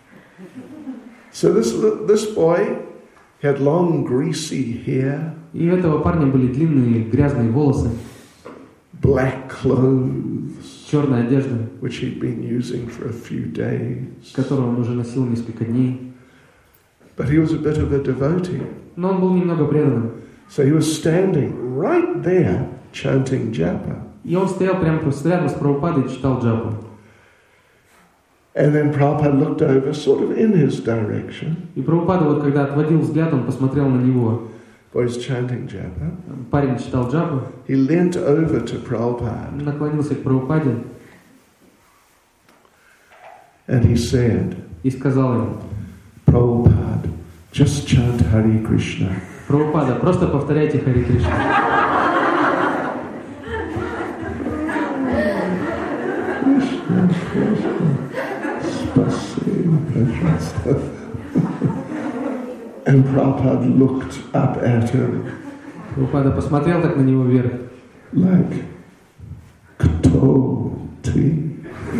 [SPEAKER 1] So this this boy had long greasy hair,
[SPEAKER 2] И у этого парня были длинные грязные волосы,
[SPEAKER 1] black clothes,
[SPEAKER 2] черная одежда,
[SPEAKER 1] which he'd been using for a few days.
[SPEAKER 2] которую он уже носил несколько дней.
[SPEAKER 1] But he was a bit of a devotee.
[SPEAKER 2] Но он был немного преданным.
[SPEAKER 1] So he was standing right there chanting japa.
[SPEAKER 2] И он стоял прямо просто рядом с Прабхупадой и читал джапу.
[SPEAKER 1] And then Prabhupada looked over, sort of in his direction.
[SPEAKER 2] И Прабхупада, вот когда отводил взгляд, он посмотрел на него.
[SPEAKER 1] Boy's chanting japa.
[SPEAKER 2] Парень читал джапу,
[SPEAKER 1] He leant over to Prabhupada
[SPEAKER 2] наклонился к Прабхупаде
[SPEAKER 1] and he said,
[SPEAKER 2] и сказал ему:
[SPEAKER 1] Prabhupada, just chant Hare Krishna.
[SPEAKER 2] Прабхупада, просто повторяйте Харе Кришна.
[SPEAKER 1] And Prabhupada looked up at him
[SPEAKER 2] Прабхупада посмотрел так на него вверх,
[SPEAKER 1] like Kato tea.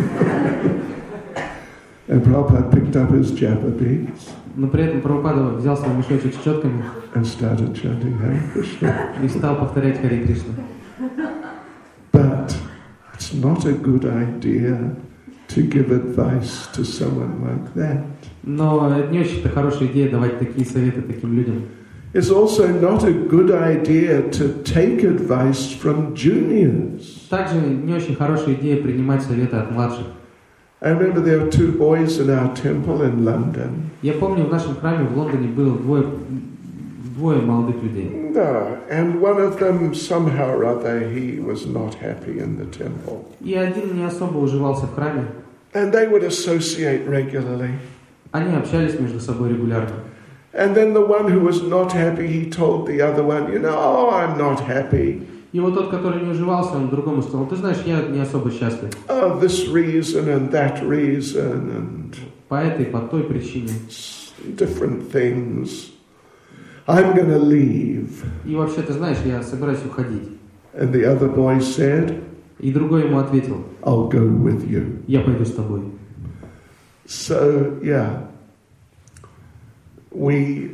[SPEAKER 1] And Prabhupada picked up his japa beads
[SPEAKER 2] но при этом Прабхупада взял свой мешочек с четками
[SPEAKER 1] and started chanting Hare Krishna.
[SPEAKER 2] и стал повторять Харе Кришна.
[SPEAKER 1] But it's not a good idea to give advice to someone like that.
[SPEAKER 2] Но это не очень-то хорошая идея давать такие советы таким людям.
[SPEAKER 1] It's also not a good idea to take advice from juniors.
[SPEAKER 2] Также не очень хорошая идея принимать советы от младших.
[SPEAKER 1] I remember there were two boys in our temple in London.
[SPEAKER 2] Я помню, в нашем храме в Лондоне было двое, двое молодых людей.
[SPEAKER 1] No, and one of them somehow or other he was not happy in the temple.
[SPEAKER 2] И один не особо уживался в храме.
[SPEAKER 1] And they would associate regularly.
[SPEAKER 2] Они общались между собой регулярно.
[SPEAKER 1] And then the one who was not happy, he told the other one, you know, oh, I'm not happy.
[SPEAKER 2] И вот тот, который не уживался, он другому сказал: ты знаешь, я не особо счастлив.
[SPEAKER 1] Oh, this reason and that reason and
[SPEAKER 2] По этой, по той причине.
[SPEAKER 1] different things. I'm going to leave.
[SPEAKER 2] И вообще, ты знаешь, я собираюсь уходить.
[SPEAKER 1] And the other boy said,
[SPEAKER 2] И другой ему ответил:
[SPEAKER 1] I'll go with you.
[SPEAKER 2] я пойду с тобой.
[SPEAKER 1] So, yeah, we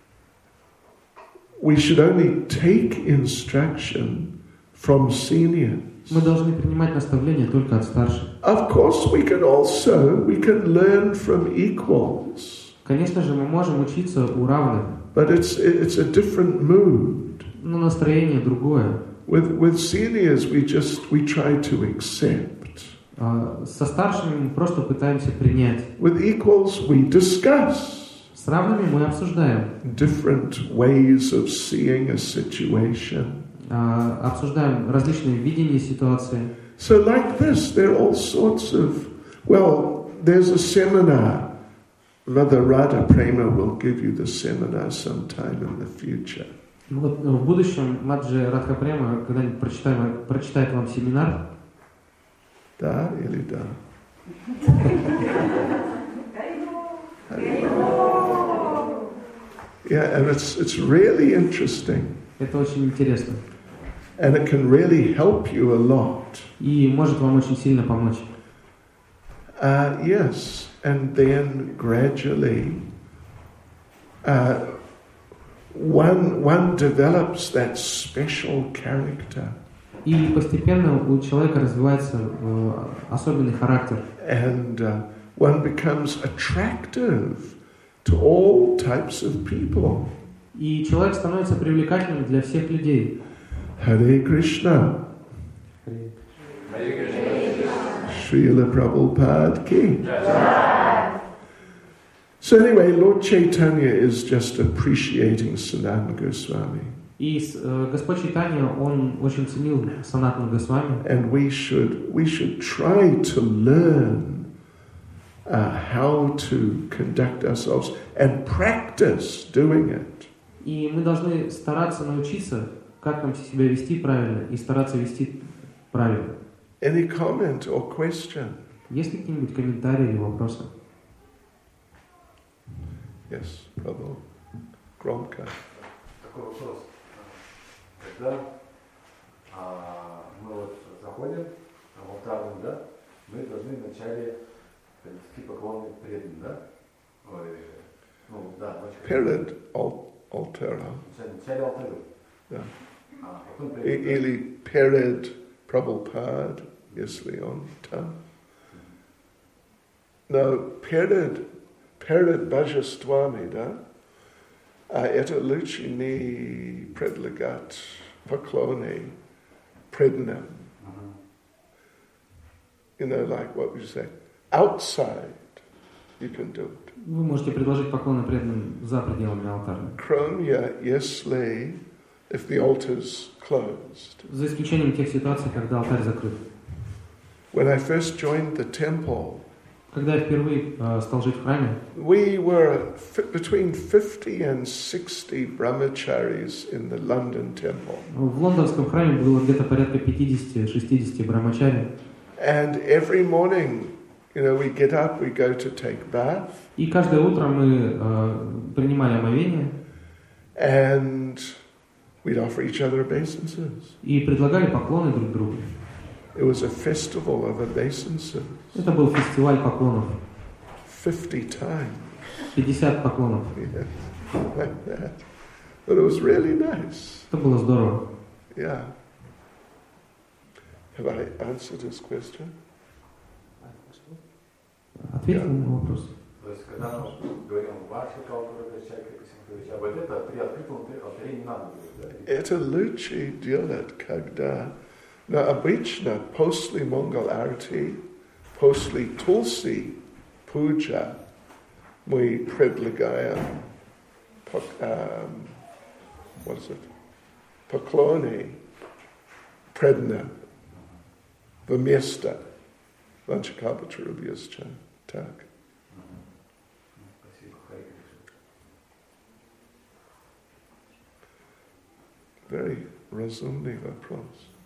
[SPEAKER 1] we should only take instruction from seniors.
[SPEAKER 2] Мы должны принимать наставления только от старших.
[SPEAKER 1] Of course, we can also we can learn from equals,
[SPEAKER 2] Конечно же, мы можем учиться у равных,
[SPEAKER 1] but it's it's a different mood.
[SPEAKER 2] но настроение другое.
[SPEAKER 1] With with seniors, we just we try to accept.
[SPEAKER 2] А со старшими мы просто пытаемся принять.
[SPEAKER 1] With equals, we discuss
[SPEAKER 2] С равными мы обсуждаем.
[SPEAKER 1] different ways of seeing a situation.
[SPEAKER 2] А, обсуждаем различные видения ситуации.
[SPEAKER 1] So like this, there are all sorts of, well, there's a seminar Mother Radha Prema will give you the seminar sometime in the future.
[SPEAKER 2] Вот в будущем Маджи Радха Према когда-нибудь прочитает, прочитает вам семинар.
[SPEAKER 1] Da или да? Yeah, and it's it's really interesting.
[SPEAKER 2] Это очень интересно.
[SPEAKER 1] And it can really help you a lot.
[SPEAKER 2] И может вам очень сильно помочь.
[SPEAKER 1] Uh, yes, and then gradually uh, one one develops that special character.
[SPEAKER 2] И постепенно у человека развивается э, особенный характер.
[SPEAKER 1] And uh, one becomes attractive to all types of people.
[SPEAKER 2] И человек становится привлекательным для всех людей.
[SPEAKER 1] Hare Krishna.
[SPEAKER 2] Hare
[SPEAKER 1] Srila Prabhupada ki. So anyway, Lord Chaitanya is just appreciating Sanatana Goswami.
[SPEAKER 2] И э, Господь Чайтанья, он очень ценил Санатану Госвами.
[SPEAKER 1] And we should we should try to learn uh, how to conduct ourselves and practice doing it.
[SPEAKER 2] И мы должны стараться научиться, как нам себя вести правильно, и стараться вести правильно.
[SPEAKER 1] Any comment or question?
[SPEAKER 2] Есть ли какие-нибудь комментарии или вопросы?
[SPEAKER 1] Yes, Prabhu. Громко.
[SPEAKER 4] Такой вопрос. Когда а, мы вот заходим в алтарный, да, мы должны вначале принести поклоны преданным, да? Ой, ну, да,
[SPEAKER 1] Перед алтарем.
[SPEAKER 4] Вначале алтарю.
[SPEAKER 1] Да.
[SPEAKER 4] А потом преданным.
[SPEAKER 1] Или перед Prabhupada, если он там. Но перед, перед божествами, да, а это лучше не предлагать поклоны преданным. You know, like what we say, outside you can do it.
[SPEAKER 2] Вы можете предложить поклоны преданным за пределами алтаря.
[SPEAKER 1] Кроме если if the altar's closed.
[SPEAKER 2] За исключением тех ситуаций, когда алтарь закрыт.
[SPEAKER 1] When I first joined the temple,
[SPEAKER 2] когда я впервые э, стал жить в храме,
[SPEAKER 1] we were f- between fifty and sixty brahmacharis in the London temple.
[SPEAKER 2] В лондонском храме было где-то порядка пятьдесят-шестьдесят брамачари.
[SPEAKER 1] And every morning, you know, we get up, we go to take bath.
[SPEAKER 2] И каждое утро мы э, принимали омовение.
[SPEAKER 1] And we'd offer each other obeisances.
[SPEAKER 2] И предлагали поклоны друг другу.
[SPEAKER 1] It was a festival of obeisances.
[SPEAKER 2] Это был фестиваль поклонов.
[SPEAKER 1] Fifty times.
[SPEAKER 2] пятьдесят поклонов.
[SPEAKER 1] Yes, like that. But it was really nice.
[SPEAKER 2] Это было здорово.
[SPEAKER 1] Yeah. Have I answered his question?
[SPEAKER 2] Ответил на вопрос.
[SPEAKER 4] То есть, когда мы говорим ваши калтуры, человек, об этом при открытом алтаре не надо говорить, да?
[SPEAKER 1] Это лучше делать, когда но обычно после Монгол Арти, после Тулси Пуджа мы предлагаем um, what is it? Поклоны преданным вместо Ванчакалпатарубьясча. Так. Very разумный вопрос.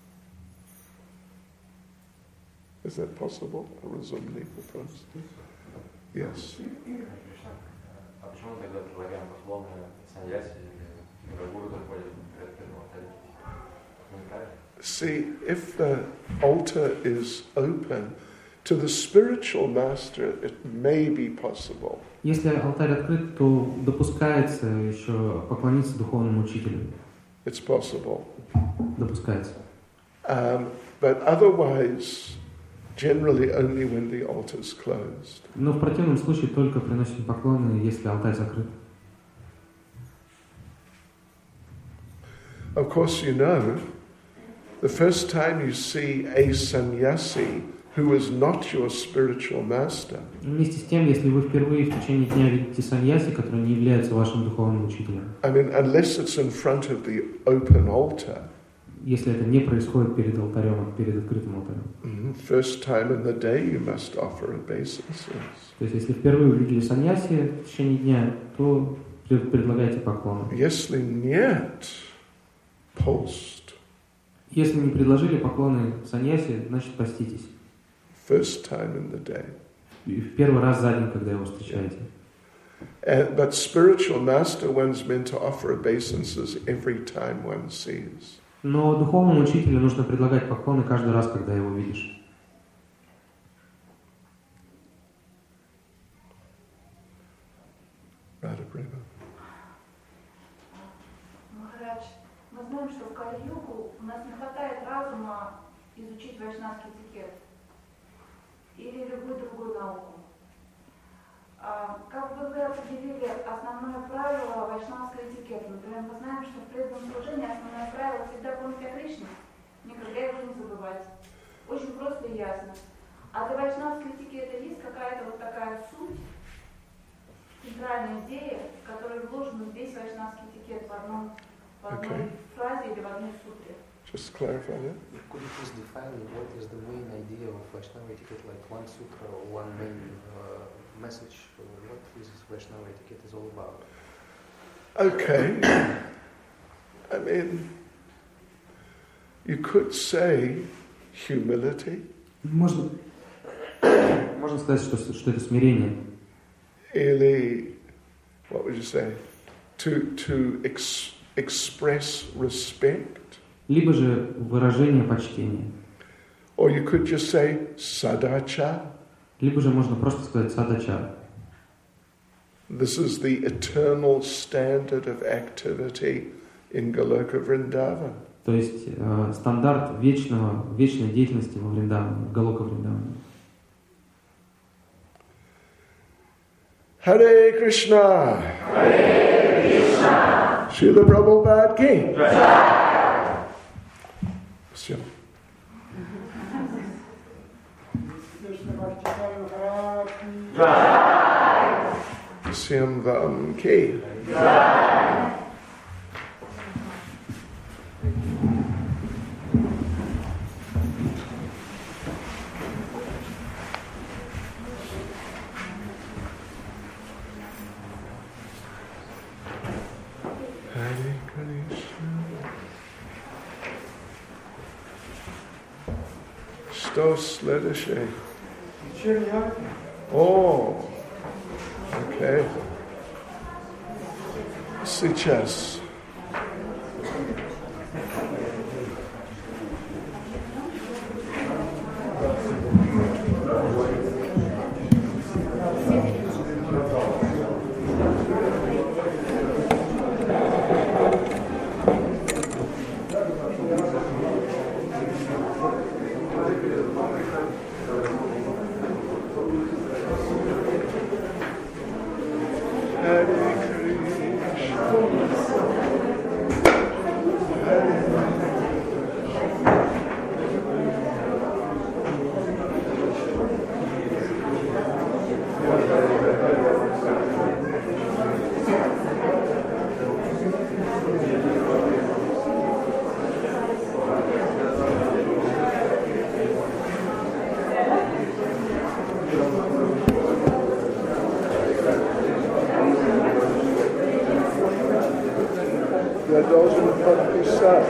[SPEAKER 1] Is that possible? A разумный вопрос? Yes.
[SPEAKER 4] А почему тогда предлагаем поклоны саньяси или гуру заходит перед первым алтарем?
[SPEAKER 1] See, if the altar is open to the spiritual master, it may be possible.
[SPEAKER 2] Если алтарь открыт, то допускается еще поклониться духовному учителю.
[SPEAKER 1] It's possible.
[SPEAKER 2] Допускается.
[SPEAKER 1] Um, but otherwise, generally only when the altar is closed.
[SPEAKER 2] Но в противном случае только приносим поклоны, если алтарь закрыт.
[SPEAKER 1] Of course, you know, the first time you see a sannyasi who is not your spiritual master,
[SPEAKER 2] Вместе с тем, если вы впервые в течение дня видите саньяси, который не является вашим духовным учителем,
[SPEAKER 1] I mean, unless it's in front of the open altar,
[SPEAKER 2] если это не происходит перед алтарем, перед открытым алтарем.
[SPEAKER 1] Mm, First time in the day you must offer obeisances.
[SPEAKER 2] То есть, если впервые увидели саньяси в течение дня, то пред- предлагайте поклоны.
[SPEAKER 1] Если нет, post.
[SPEAKER 2] Если не предложили поклоны саньяси, значит поститесь.
[SPEAKER 1] First time in the day.
[SPEAKER 2] И в первый раз за день, когда его встречаете.
[SPEAKER 1] And, but spiritual master, one's meant to offer obeisances every time one sees.
[SPEAKER 2] Но духовному учителю нужно предлагать поклоны каждый раз, когда его видишь.
[SPEAKER 1] Radha Prema.
[SPEAKER 3] Махарадж, мы знаем, что в Кали-югу у нас не хватает разума изучить вайшнавский этикет или любую другую науку. А, как бы вы определили основное правило вайшнавского этикета? Например, мы знаем, что в преданном служении основное правило всегда помнить о Кришне, никогда его не забывать. Очень просто и ясно. А для вайшнавского этикета есть какая-то вот такая суть, центральная идея, в которой вложен весь вайшнавский этикет в, одном, в одной
[SPEAKER 1] Okay.
[SPEAKER 3] фразе или в одной сутре?
[SPEAKER 1] Just clarify that.
[SPEAKER 5] Could you please define what is the main idea of Vaishnava etiquette, like one sutra or one main uh, message? What is Vaishnava etiquette is all about?
[SPEAKER 1] Okay. I mean, you could say humility.
[SPEAKER 2] Можно, можно сказать, что, что это смирение.
[SPEAKER 1] Или, what would you say? To, to ex, express respect.
[SPEAKER 2] Либо же выражение почтения.
[SPEAKER 1] Or you could just say sadacha.
[SPEAKER 2] Либо же можно просто сказать садачара.
[SPEAKER 1] This is the eternal standard of activity in Goloka Vrindavan.
[SPEAKER 2] То есть э, стандарт вечного, вечной деятельности во Вриндаване, в Галока Вриндаване.
[SPEAKER 1] Hare Krishna! Hare Krishna! Srila Prabhupada ki! Все. Всем вам ки! Hare Krishna. Что следующее? О, окей. Сейчас. Я должен подписать.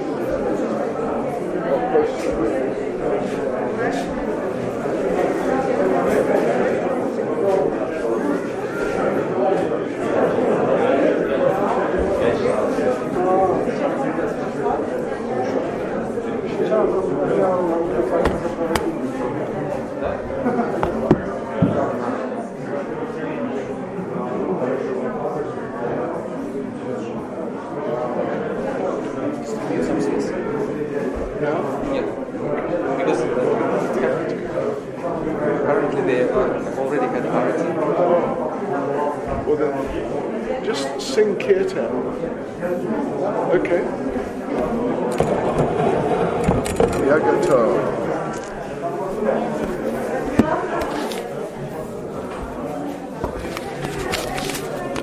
[SPEAKER 5] Нет. Because currently they already had arati.
[SPEAKER 1] Well then, just sing kirtan. Okay. Yagato.